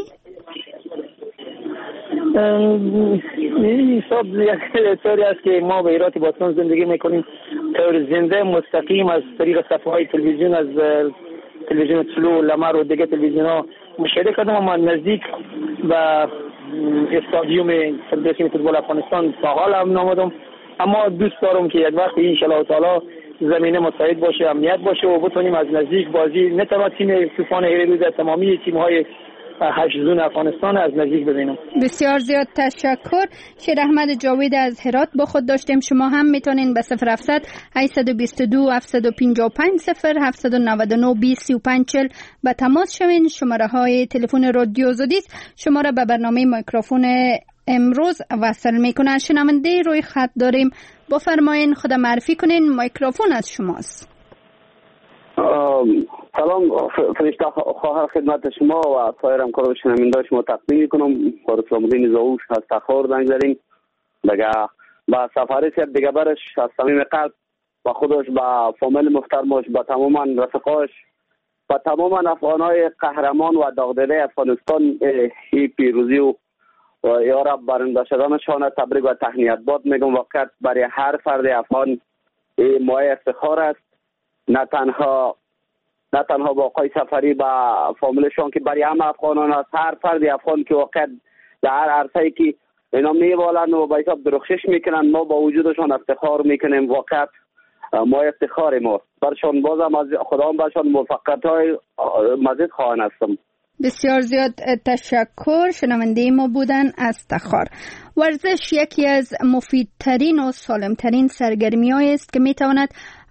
این حساب یک طوری است که ما به هرات باستان زندگی میکنیم طور زنده مستقیم از طریق صفحه های تلویزیون از تلویزیون طلوع لمر و دیگه تلویزیون ها مشاهده کردم اما نزدیک و استادیوم فدراسیون فوتبال افغانستان تا حال هم نامدم اما دوست دارم که یک وقت ان شاء الله تعالی زمینه مساعد باشه امنیت باشه و بتونیم از نزدیک بازی نه تنها تیم طوفان هریرو تمامی تیم های هشت زون افغانستان از نزدیک ببینم. بسیار زیاد تشکر. شیر احمد جاوید از هرات با خود داشتیم. شما هم میتونین به صفر هفتصد هشتصد و بیست و دو هفتصد و پنجاه و پنج صفر هفتصد و نود و نه بیست و پنج چهل به تماس شوین. شماره های تلفن رادیو آزادی شما را به برنامه میکروفون امروز وصل میکنن. شنونده روی خط داریم بفرمایین خود معرفی کنین میکروفون از شماست. سلام فرشته خواهر خدمت شما و سایر همکاران شنونده شما تقدیم میکنم. با رسول الدین زاوش از تخار زنگ زدیم دیگه با سفارش دیگه برش از صمیم قلب با خودش با فامیل محترمش با تمام رفقاش با تمام افغانای قهرمان و داغدیده افغانستان این پیروزی و یا رب برنده شدنشان تبریک و تهنیت باد میگم. واقعا برای هر فرد افغان مایه افتخار است، نه تنها نه تنها با آقای سفری با فامیلشان که برای همه افغانان است، هر فرد افغان که واقعا در هر عرصه‌ای که اینا میوالن و با حساب درخشش میکنن ما با وجودشان افتخار میکنیم. واقعا ما افتخار ما برشان بازم از خدا برشان موفقیت‌های مزید خواهان هستم. بسیار زیاد تشکر. شنونده ما بودن از تخار. ورزش یکی از مفیدترین و سالمترین سرگرمی است که میتواند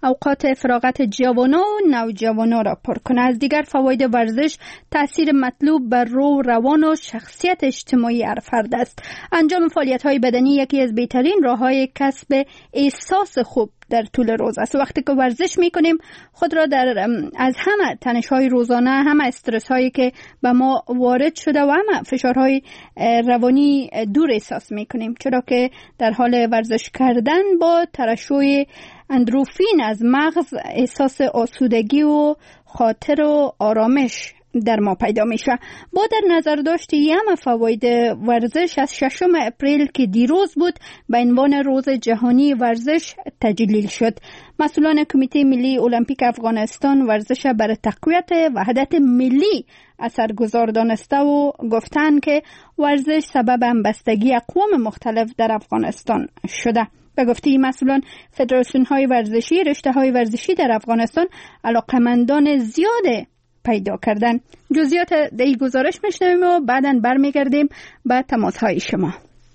اوقات فراغت جوانان و نوجوانان را پر کنه. از دیگر فواید ورزش تأثیر مطلوب بر روح، روان و شخصیت اجتماعی هر فرد است. انجام فعالیت‌های بدنی یکی از بهترین راه‌های کسب احساس خوب در طول روز است. وقتی که ورزش میکنیم خود را در از همه تنش‌های روزانه، همه استرس‌هایی که به ما وارد شده و همه فشارهای روانی دور احساس میکنیم، چرا که در حال ورزش کردن با ترشح اندروفین از مغز احساس آسودگی و خاطر و آرامش در ما پیدا میشه. با در نظر داشت همه فواید ورزش از ششم اپریل که دیروز بود به عنوان روز جهانی ورزش تجلیل شد. مسئولان کمیته ملی المپیک افغانستان ورزش برای تقویت وحدت ملی اثرگذار دانسته و گفتند که ورزش سبب همبستگی اقوام مختلف در افغانستان شده. به گفته مسئولان، فدراسیون های ورزشی، رشته های ورزشی در افغانستان علاقمندان زیاد پیدا کردن. جزئیات این گزارش میشنویم و بعداً برمیگردیم به تماس های شما.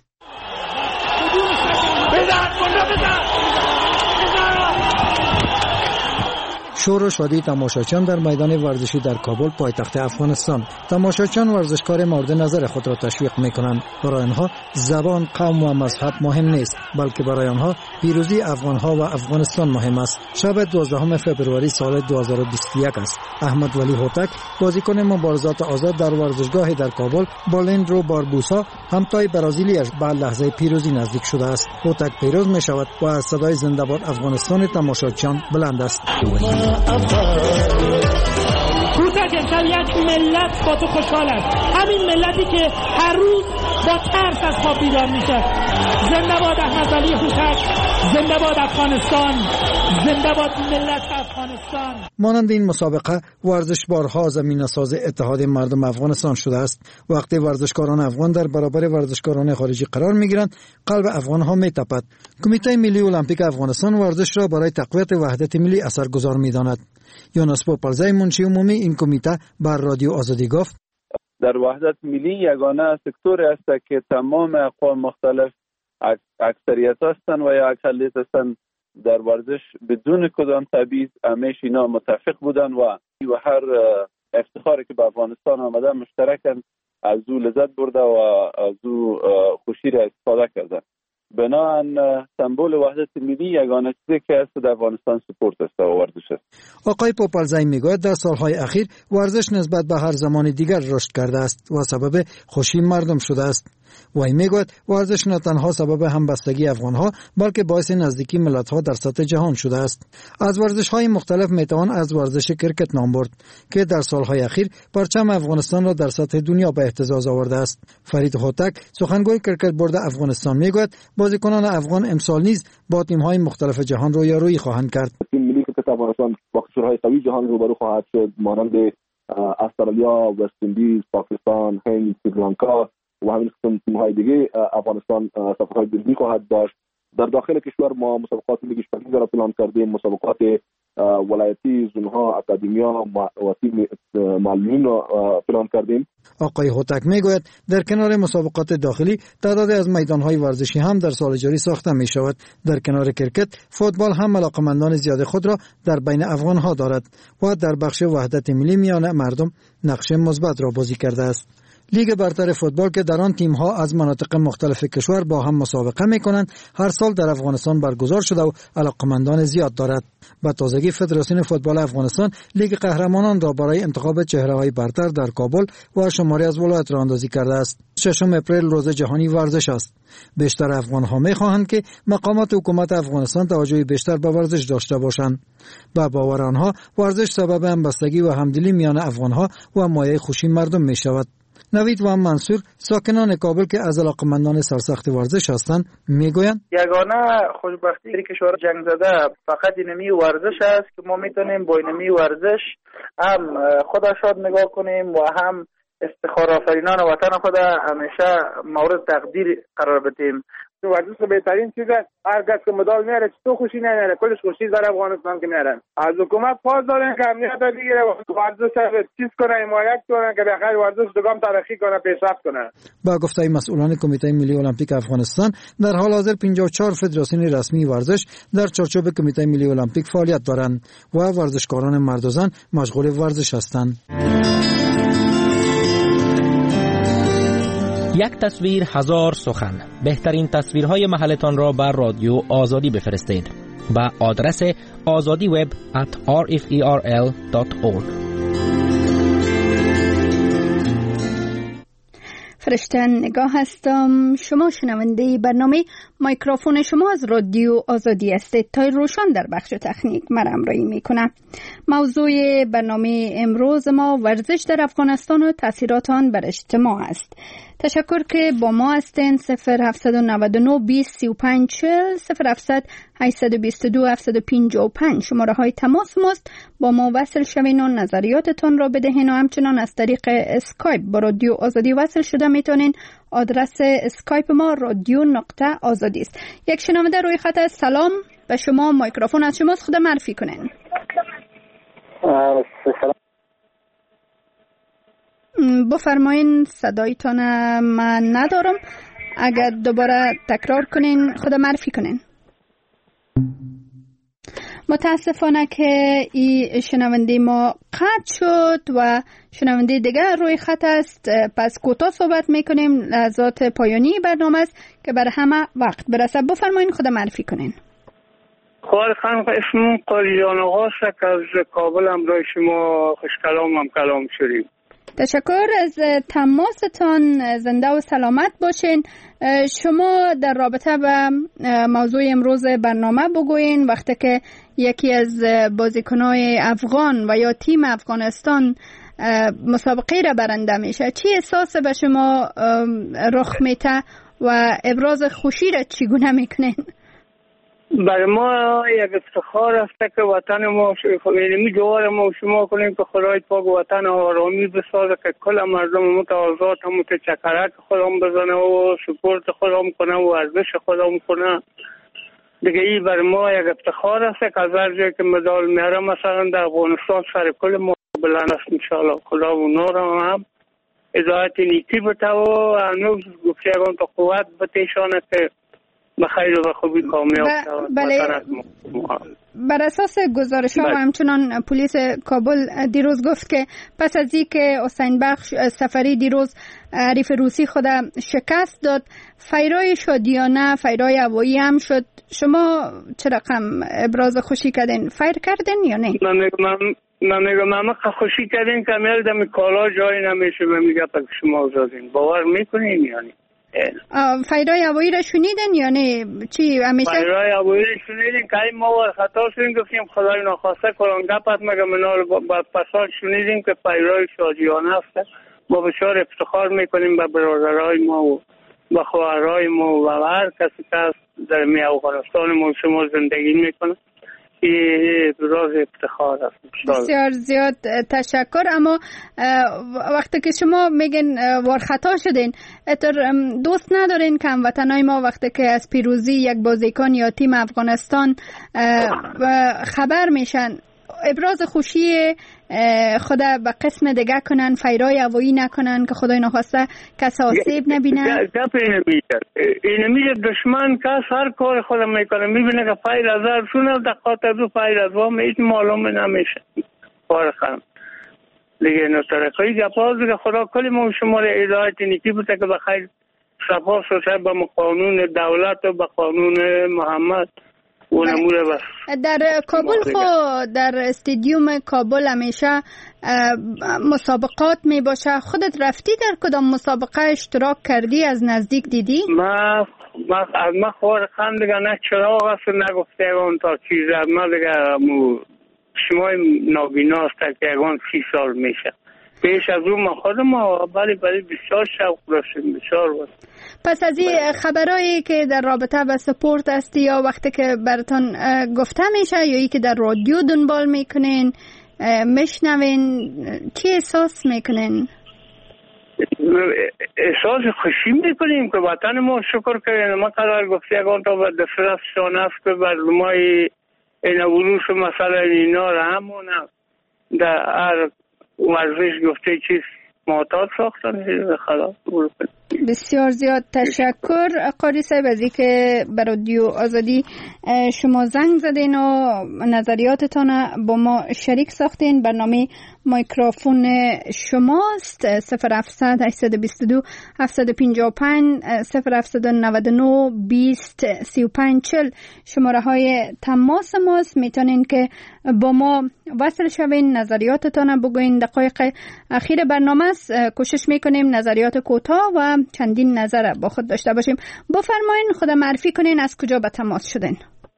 شور و شادی تماشاچیان در میدان ورزشی در کابل پایتخت افغانستان. تماشاچیان ورزشکار مورد نظر خود را تشویق میکنند. برای آنها زبان، قوم و مذهب مهم نیست، بلکه برای آنها پیروزی افغانها و افغانستان مهم است. شب دوازدهم فوریه سال دو هزار و بیست و یک است. احمد ولی هوتک، بازیکن مبارزات آزاد در ورزشگاه در کابل با لندرو باربوسا همتای برازیلیش به لحظه پیروزی نزدیک شده است. هوتک پیروز می شود و از صدای زنده باد افغانستان تماشاچیان بلند است. هوتک امشب یک ملت با تو خوشحال است، همین ملتی که هر روز با ترس از خواب بیدار میشه. زنده باد احمد ولی هوتک، زنده باد افغانستان، زنده باد ملت افغانستان. مانند این مسابقه ورزشبارها زمینه ساز اتحاد مردم افغانستان شده است. وقتی ورزشکاران افغان در برابر ورزشکاران خارجی قرار میگیرند، قلب افغانها میتپد. کمیته ملی المپیک افغانستان ورزش را برای تقویت وحدت ملی اثرگذار میداند. یونس پوپلزای منشی عمومی این کمیته بر رادیو آزادی گفت: در وحدت ملی یگانه سکتوری است که تمام اقوام مختلف اکثریت هستند و یا اقلیت هستند در ورزش بدون کدام تبعیض. همیشه اینا متفق بودن و و هر افتخاری که به افغانستان آمده مشترکاً از او لذت برده و از او خوشی را استفاده کردن. بنابراین سمبل وحدت ملی یگانه چیزی که است در افغانستان سپورت است و ورزش است. آقای پوپلزای میگوید در سالهای اخیر ورزش نسبت به هر زمان دیگر رشد کرده است و سبب خوشی مردم شده است. وی میگوید ورزش نه تنها سبب همبستگی افغانها بلکه باعث نزدیکی ملت‌ها در سطح جهان شده است. از ورزش‌های مختلف میتوان از ورزش کرکت نام برد که در سالهای اخیر پرچم افغانستان را در سطح دنیا به اهتزاز آورده است. فرید هوتک، سخنگوی کرکت بورد افغانستان میگوید بازیکنان افغان امسال نیز با تیم‌های مختلف جهان رویارویی خواهند کرد. تیم ملی کرکت افغانستان با کشورهای قوی جهان روبرو خواهد شد، مانند استرالیا، وست اندیز، پاکستان، هند، سریلانکا و همین قسم تیم‌های دیگه. افغانستان سفرهای بیرونی خواهد داشت. در داخل کشور ما مسابقات لیگ شمالی را پلان کردیم، مسابقات ولایتی، زونها، اکادمیا و تیم معلمین را پلان کردیم. آقای هوتک میگوید در کنار مسابقات داخلی تعدادی از میدان‌های ورزشی هم در سال جاری ساخته می شود. در کنار کرکت، فوتبال هم علاقمندان زیاد خود را در بین افغان‌ها دارد و در بخش وحدت ملی میان مردم نقش مثبت را بازی کرده است. لیگ برتر فوتبال که در آن تیم‌ها از مناطق مختلف کشور با هم مسابقه می‌کنند، هر سال در افغانستان برگزار شده و علاقمندان زیاد دارد. به تازگی فدراسیون فوتبال افغانستان لیگ قهرمانان را برای انتخاب چهره‌های برتر در کابل و شماری از ولایات راهاندازی کرده است. ششم اپریل روز جهانی ورزش است. بیشتر افغان‌ها می‌خواهند که مقامات حکومت افغانستان توجه بیشتر به ورزش داشته باشند. با باور آنها ورزش سبب همبستگی و همدلی میان افغان‌ها و مایه خوشی مردم می‌شود. نوید و منصور، ساکنان کابل که از علاقمندان سرسخت ورزش هستند، میگویند یگانه خوشبختی در کشور جنگ زده فقط اینمی ورزش است که ما میتونیم با اینمی ورزش هم خود شاد نگاه کنیم و هم افتخار آفرینان وطن خود همیشه مورد تقدیر قرار بدیم. ورزش بهترین چیزه. هر کس که مدال میاره تو خوشی نمیاره، کلش خوشی در افغانستان که میارن. از حکومت پاس دارن که امنیت بگیره، ورزش چیز کنه، حمایت کنه که بخیر ورزش دوام ترقی کنه، پیشرفت کنه. با گفته مسئولان کمیته ملی المپیک افغانستان، در حال حاضر پنجاه و چهار فدراسیون رسمی ورزش در چارچوب کمیته ملی المپیک فعالیت دارند و ورزشکاران مرد و زن مشغول ورزش هستند. یک تصویر هزار سخن. بهترین تصویرهای محلتان را بر رادیو آزادی بفرستید به آدرس آزادی وب ات آر اف ای آر ال دات اورگ. فرشته نگاه هستم. شما شنونده برنامه میکروفون شما از رادیو آزادی هستید. تای روشن در بخش تکنیک مرا همراهی میکنه. موضوع برنامه امروز ما ورزش در افغانستان و تاثیرات آن بر اجتماع است. تشکر که با ما هستین. صفر هفت نه نه بیست سی و پنج چهل صفر هفت هشت دو دو هفت پنج پنج شماره های تماس ماست. با ما وصل شوین و نظریاتتان را بدهین و همچنان از طریق اسکایپ با رادیو آزادی وصل شده میتونین. آدرس اسکایپ ما رادیو نقطه آزادی است. یک شنونده روی خط است. سلام به شما، میکروفون از شماست، خود معرفی کنین. سلام. بفرمایین، صدایتان من ندارم. اگر دوباره تکرار کنین خود معرفی کنین. متاسفانه که این شنونده ما قطع شد و شنونده دیگه روی خط است. پس کوتاه صحبت میکنیم. لحظات پایانی برنامه است که برای همه وقت برسه. بفرمایین خود معرفی کنین. خواهر خانم، اسمم قالیان آقا است که از کابل همراه شما خوش کلام هم کلام شدیم. تشکر از تماستان. زنده و سلامت باشین. شما در رابطه به موضوع امروز برنامه بگوین. وقتی که یکی از بازیکنای افغان و یا تیم افغانستان مسابقه را برنده میشه، چی احساس به شما رخ میده و ابراز خوشی را چگونه میکنین؟ برای ما یک افتخار است که وطن ما علمی جوار ما و شما کنیم که خدای پاک وطن آرامی بسازه که کل مردم متعارضات هم متچکرک خودم بزنه و سپورت خودم کنه و ارزش خودم کنه. دیگه این برای ما یک افتخار است که از هر جایی که مدال میاره مثلا در افغانستان سر کل ما بلند است. انشاءالله خدا و نور هم ادایت نیکی بته و هنوز گفته اگران تا قوت بتیشانه که بخیر و خوبی کامیاب شود. بله، بر اساس گزارش ها و همچنان پلیس کابل دیروز گفت که پس از این که حسین بخش سفری دیروز حریف روسی خود شکست داد، فیرای شادیانه، فیرای هوایی هم شد. شما چه رقم ابراز خوشی کردین؟ فیر کردین یا نه؟ من میگم من میگم من خوشی کردین که میل دم کالا جای نمیشه. من میگم که شما زادین باور میکنین یعنی فیرای هوایی را شنیدن یا نه؟ چی همیشه فیرای هوایی را شنیدن که این ما خطا شدیم گفتیم خدای ناخواسته کلان گپت مگه منال با پسال شنیدیم که فیرای شادیانه است. ما بسیار افتخار میکنیم به برادرای ما و به خواهرای ما و هر کسی که در می افغانستان ما شما زندگی میکنه. این راز افتخار است. بسیار زیاد تشکر. اما وقتی که شما میگن وار خطا شدین، اتر دوست ندارین که هموطنای ما وقتی که از پیروزی یک بازیکن یا تیم افغانستان خبر میشن ابراز خوشی خود به قسم دیگه کنن، فیرای هوایی نکنن که خدای نخواسته کس آسیب نبینن؟ گپ اینمیشه اینمیشه دشمن کس هر کار خود میکنه میبینه که فیر از هر شونه دقات از او فیر از وام ایت معلوم نمیشه. بارخم دیگه نطرقی گپ ها دیگه خدا کلی ما شما را ادایت نیکی بوده که بخیر سپاس و به قانون دولت و به قانون محمد در کابل خود در استادیوم کابل همیشه مسابقات می باشه. خودت رفتی در کدام مسابقه اشتراک کردی؟ از نزدیک دیدی؟ ما ما از ما خور خم دیگه نه چراغ است نگفته اون تا چیز ما دیگه شما نابینا است که اون سی سال میشه. پیش از اون ما خودم ولی ولی بسیار شوق داشتیم بسیار بود. پس از این خبرایی که در رابطه با سپورت هستی یا وقتی که براتون گفته میشه یا ای که در رادیو دنبال میکنین میشنوین چی احساس میکنین؟ احساس خوشی میکنیم که وطن ما شکر کنیم. ما قرار گفته اگر تا به دفرست شانست که بر ما این وروش مثلا اینا را همونه در هر ورزش گفته چیز معتاد ساختن خلاص. بسیار زیاد تشکر قاری صاحب از اینکه به رادیو آزادی شما زنگ زدین و نظریاتتان با ما شریک ساختین. برنامه میکروفون شماست. صفر هفتصد هشتصد و بیست و دو هفتصد و پنجاه و پنج صفر هفتصد و نود و نه بیست سی و پنج چهل شماره های تماس ماست. میتونین که با ما وصل شوین، نظریاتتان بگوین. دقایق اخیر برنامه است، کوشش میکنیم نظریات کوتاه و چندین نظر با خود داشته باشیم. بفرمایین خود معرفی کنین، از کجا به تماس شدین؟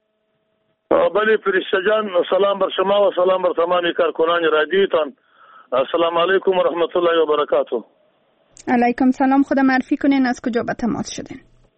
بله فرشته جان، سلام بر شما و سلام بر تمامی کارکنان رادیوتان. السلام علیکم و رحمت الله و برکاته. علیکم سلام. خود معرفی کنین، از کجا به تماس شدین؟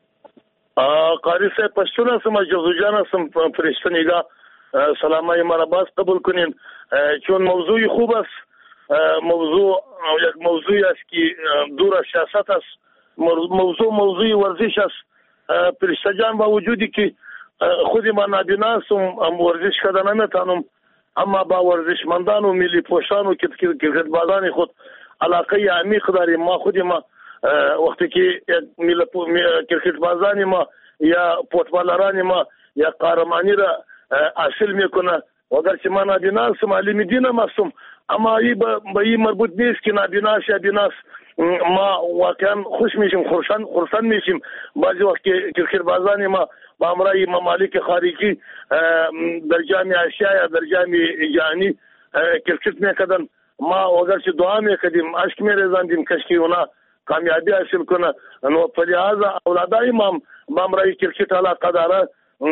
قاری صاحب پشتون هستم، از جوزو جان هستم فرشته نگاه. سلامای مرا باز قبول کنین چون موضوعی خوب است. موضوع یک موضوعی است که دور از سیاست است. موضوع موضوعی ورزش است. فرشته جان با وجودی که خودی من نابینا هستم، ورزش کردن نمیتونم، اما با ورزشمندان و ملی پوشان و کرکټبازان خود علاقه عمیق داریم. ما خودی ما وقتی که ملی کرکټبازان ما یا فوتبالران ما یا قهرمانی را حاصل میکنه، اگرچه من نابینا هستم، عالم دینم هستم، اما ای به این مربوط نیست که نابینا یا بیناس. ما واقعا خوش میشیم، خرسند خرسند میشیم بعضی وقت که کرکټبازان ما با امرای ممالک خارجی در جام آسیا یا در جام جهانی کرکټ میکردن. ما اگرچه دعا میکردیم، اشک میریزاندیم کشکی اونا کامیابی حاصل کنه. نو په لحاظ اولادای ما با امرای کرکټ علاقه داره.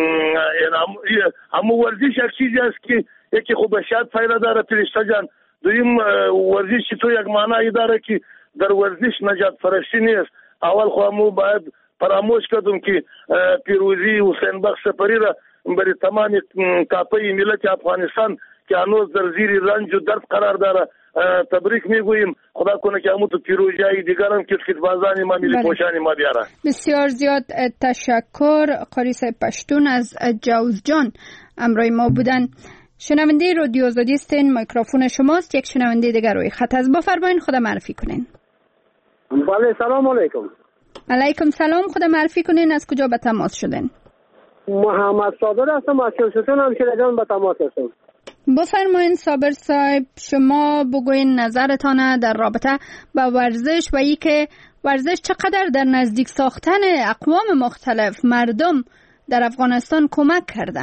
همو ورزش یک چیزی است که یکی خوب شاید فایده داره فرشته جان. دویم ورزش تو یک معنی داره که در ورزش نجات پرستی نیست. اول خو همو باید فراموش کردم که پیروزی حسین بخش سپری را برای تمام کاپی ملت افغانستان که هنوز در زیر رنج و درد قرار داره تبریک میگوییم. خدا کنه که همو تو پیروزی دیگر هم کرکټبازان ما ملی پوشان ما بیاره. بسیار زیاد تشکر قاری صاحب پشتون از جوزجان امروی ما بودن. شنونده رادیو آزادی هستین، میکروفون شماست. یک شنونده دیگر روی خط از بفرمایین، خود معرفی کنین. بله سلام علیکم. علیکم سلام. خود معرفی کنین، از کجا به تماس شدین؟ محمد صابر هستم، از چلستون همشیرجان به تماس هستم. بفرمایین صابر صاحب، شما بگوین نظرتان در رابطه با ورزش و ای که ورزش چقدر در نزدیک ساختن اقوام مختلف مردم در افغانستان کمک کرده.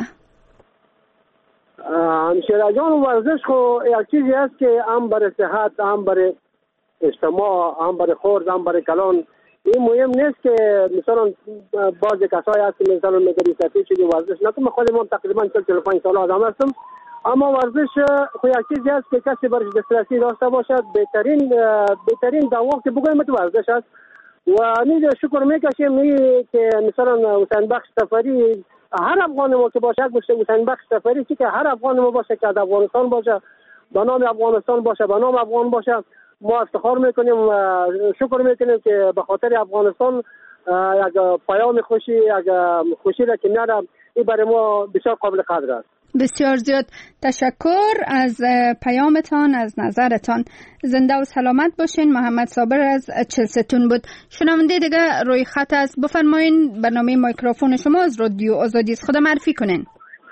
همشیرجان ورزش خو یک چیزی است که هم برای صحت، هم برای اجتماع، هم برای خورد، هم برای کلان. این مهم نیست که مثلا بعضی کسایی هست که مثلا میگه سفید شدی ورزش نکنم. خود من تقریبا چهل و پنج سال آدم هستم، اما ورزش خو یک چیزی است که کسی برش دسترسی داشته باشد. بهترین بهترین در وقت بگویم تو ورزش است و نیز شکر میکشیم که مثلا حسین بخش سفری هر افغان ما که باشه، حسین بخش سفری که هر افغان ما باشه که از افغانستان باشه، به نام افغانستان باشه، به نام افغان باشه، ما افتخار میکنیم و شکر میکنیم که به خاطر افغانستان یک پیام خوشی، یک خوشی را که میاره، این برای ما بسیار قابل قدر است. بسیار زیاد تشکر از پیامتان، از نظرتان. زنده و سلامت باشین. محمد صابر از چلستون بود. شنونده دیگه روی خط است، بفرمایین. برنامه میکروفون شما از رادیو آزادی است، خود معرفی کنین.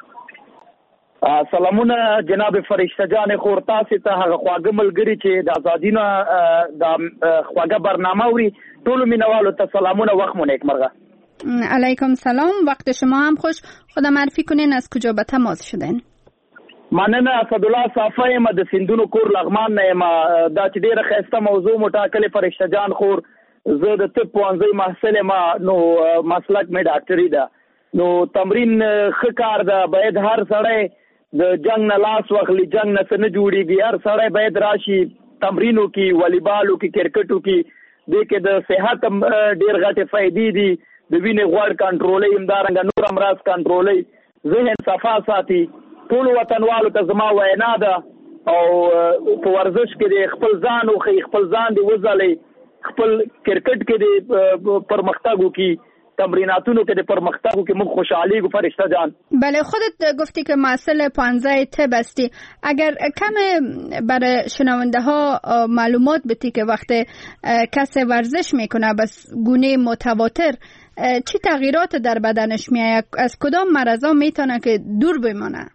سلامونه جناب فرشته جان خور تاسو ته هغه خواږه ملګری چې د ازادي نه د خواږه برنامه اوري ټول مینوالو ته سلامونه، وخت مو نیکمرغه. علیکم سلام، وقت شما هم خوش. خود معرفی کنین، از کجا به تماس شدین؟ مننه. اسدالله صافی یم د سیندونو کور لغمان نه یم. دا چې ډیره ښایسته موضوع مو ټاکلې فرشته جان خور. زه د طب پوهنځي محصل یم، نو مسلک مې ډاکټري ده. نو تمرین ښه کار ده، باید هر سړی د جنگ نه لاس واخلي، جنگ نه څه نه جوړېږي. هر سړی باید راشي تمرین وکړي، والیبال وکړي، کرکټ وکړي. دې کې د صحت هم ډېر غټې فایدې دي. د وینې غوړ کنټرولوي، همدارنګه نور امراض کنټرولوي، ذهن صفا ساتي. ټولو وطنوالو ته زما وینا ده او په ورزش کې د خپل ځان وښیي، خپل ځان دې وځلئ، خپل کرکټ کې د پرمختګ وکړي، تمریناتونو کې د پرمختګ وکړي، موږ خوشحالي گو فرشته جان. بله، خودت گفتی که محصل پانزده طب هستی. اگر کم برای شنونده ها معلومات بدی که وقت کسی ورزش میکنه بس گونه متواتر چی تغییرات در بدنش میاد؟ از کدام مرضا میتونه که دور بمانه؟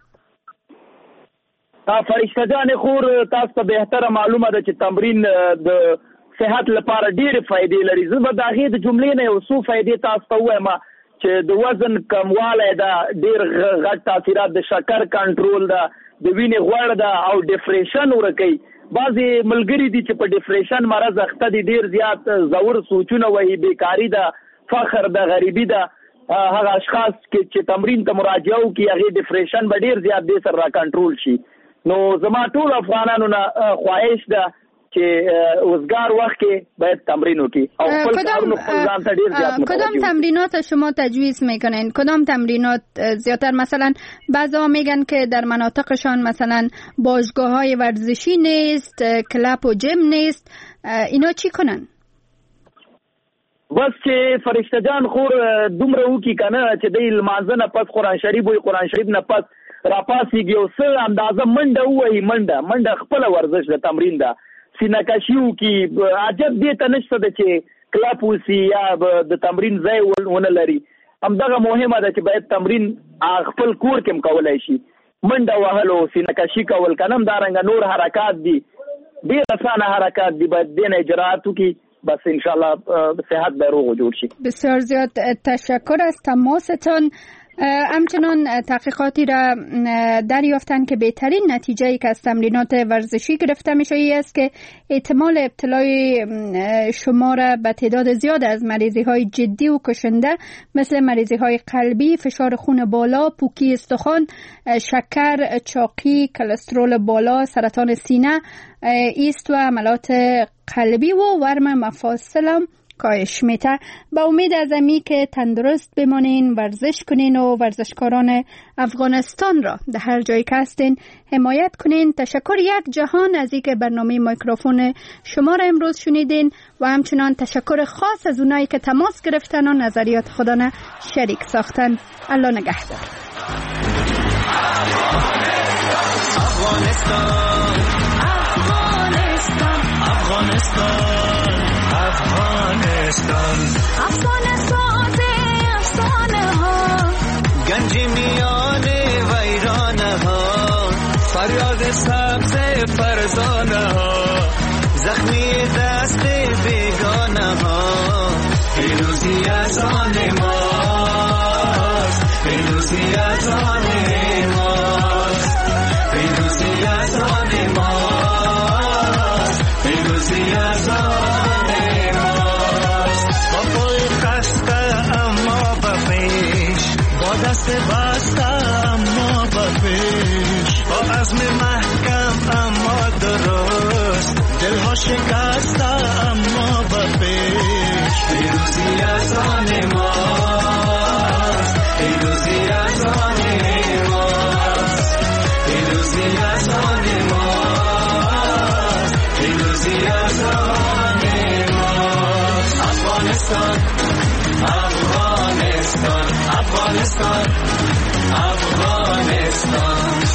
فرشته جان خور، تاسو ته بهتره معلومه ده چې تمرین د صحت لپاره ډېرې فائدې لري. زه به د هغې د جملې نه یو څو فائدې تاسو ته ووایم چې د وزن کموالی ده، ډېر غټ تاثیرات، د شکر کنټرول ده، د وینې غوړ ده او ډپریشن ورکوي. بعضې ملګري دي چې په ډپریشن مرض اخته دي، ډېر زیات زور سوچونه وایي، بیکاري ده، فخر ده، غریبي ده. هغه اشخاص چې تمرین ته مراجعه وکړي هغې ډپریشن به ډېر زیات دې سره را کنټرول شي. نو زما ټول افغانانو نه خواهش ده چې وزگار وقت کې باید تمرین وکړي او خپل کارونو خپل ځان ته ډېر زیات متوجه. کدام تمرینات شما تجویز میکنین؟ کدام تمرینات زیاتر؟ مثلا بعضا میگن که در مناطقشان مثلا باشگاه های ورزشی نیست، کلاب و جیم نیست، اینا چی کنن؟ بس چې فرشته جان خور دومره وکړي که نه چې دی لمانځه نه پس قرآن شریف وایي، قرآن شریف نه پس راپاسېږي او څه اندازه منډه ووایي، منډه منډه خپله ورزش ده، تمرین ده، سینه کشي وکړي. عجب دې ته نشته ده چې کلب وسي یا د تمرین ځای ونه لري. همدغه مهمه ده چې باید تمرین خپل کور کې هم کولی شي، منډه وهلو، سینه کشي کول، که نه همدارنګه نور حرکات دي، ډېر اسانه حرکات دي، باید دې نه اجراات وکړي، بس انشاءالله صحت به روغ و جوړ شي. بسیار زیاد تشکر از تماستان. همچنان تحقیقاتی را دریافتند که بهترین نتیجه‌ای که از تمرینات ورزشی گرفته میشه ای است که احتمال ابتلای شما را به تعداد زیاد از مریضی های جدی و کشنده مثل مریضی های قلبی، فشار خون بالا، پوکی استخوان، شکر، چاقی، کلسترول بالا، سرطان سینه، ایست و عملات قلبی و ورم مفاصل کاهش میده. با امید از امی که تندرست بمانین، ورزش کنین و ورزشکاران افغانستان را در هر جایی که هستین حمایت کنین. تشکر یک جهان از اینکه برنامه میکروفون شما را امروز شنیدین و همچنان تشکر خاص از اونایی که تماس گرفتن و نظریات خودانه شریک ساختن. الله نگهدار. افغانستان افغانستان افغانستان افغانستان افغانستان افسانه ها، گنج میان ویرانه ها، فریاد سبز فرزانه ها، زخمی دست بیگانه ها، پیروزی از آن ماست، پیروزی از آن ماست، پیروزی از آن ماست، پیروزی از آن دست بسته اما بپیش، با عزم محکم اما درست، دلها شکسته اما بپیش، پیروزی از آن ماست، پیروزی از آن ماست، پیروزی از آن ماست، پیروزی از آن ماست. افغانستان افغانستان افغانستان افغانستان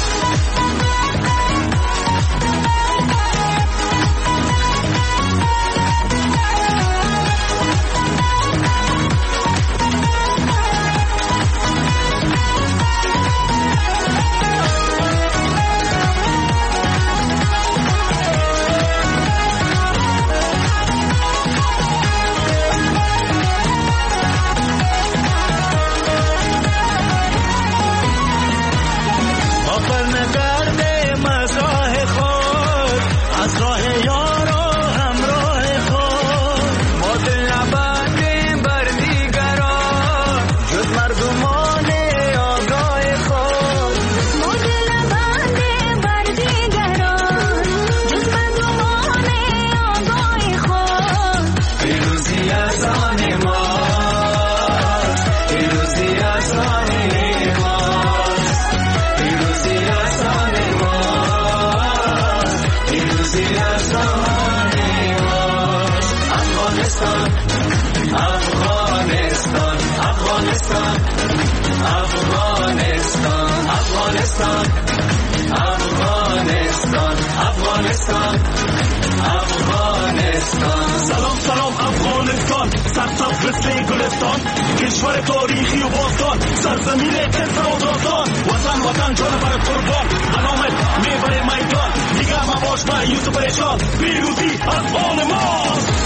افغانستان افغانستان افغانستان افغانستان افغانستان سلام سلام افغانستان سرسبز مثل گلستان کشور تاریخی و باستان سرزمین عزت و داستان وطن وطن جان برات قربان علامت میبره میدان دیگه مباش مایوس و پریشان پیروزی از آن ماست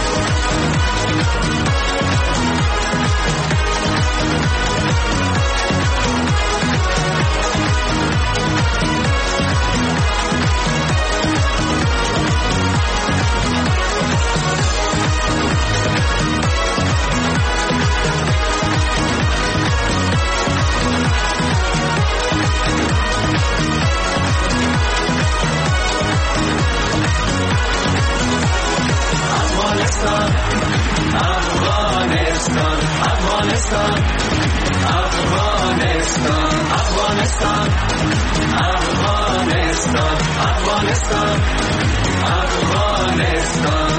Afghanistan, Afghanistan, Afghanistan, Afghanistan, Afghanistan, Afghanistan, Afghanistan, Afghanistan.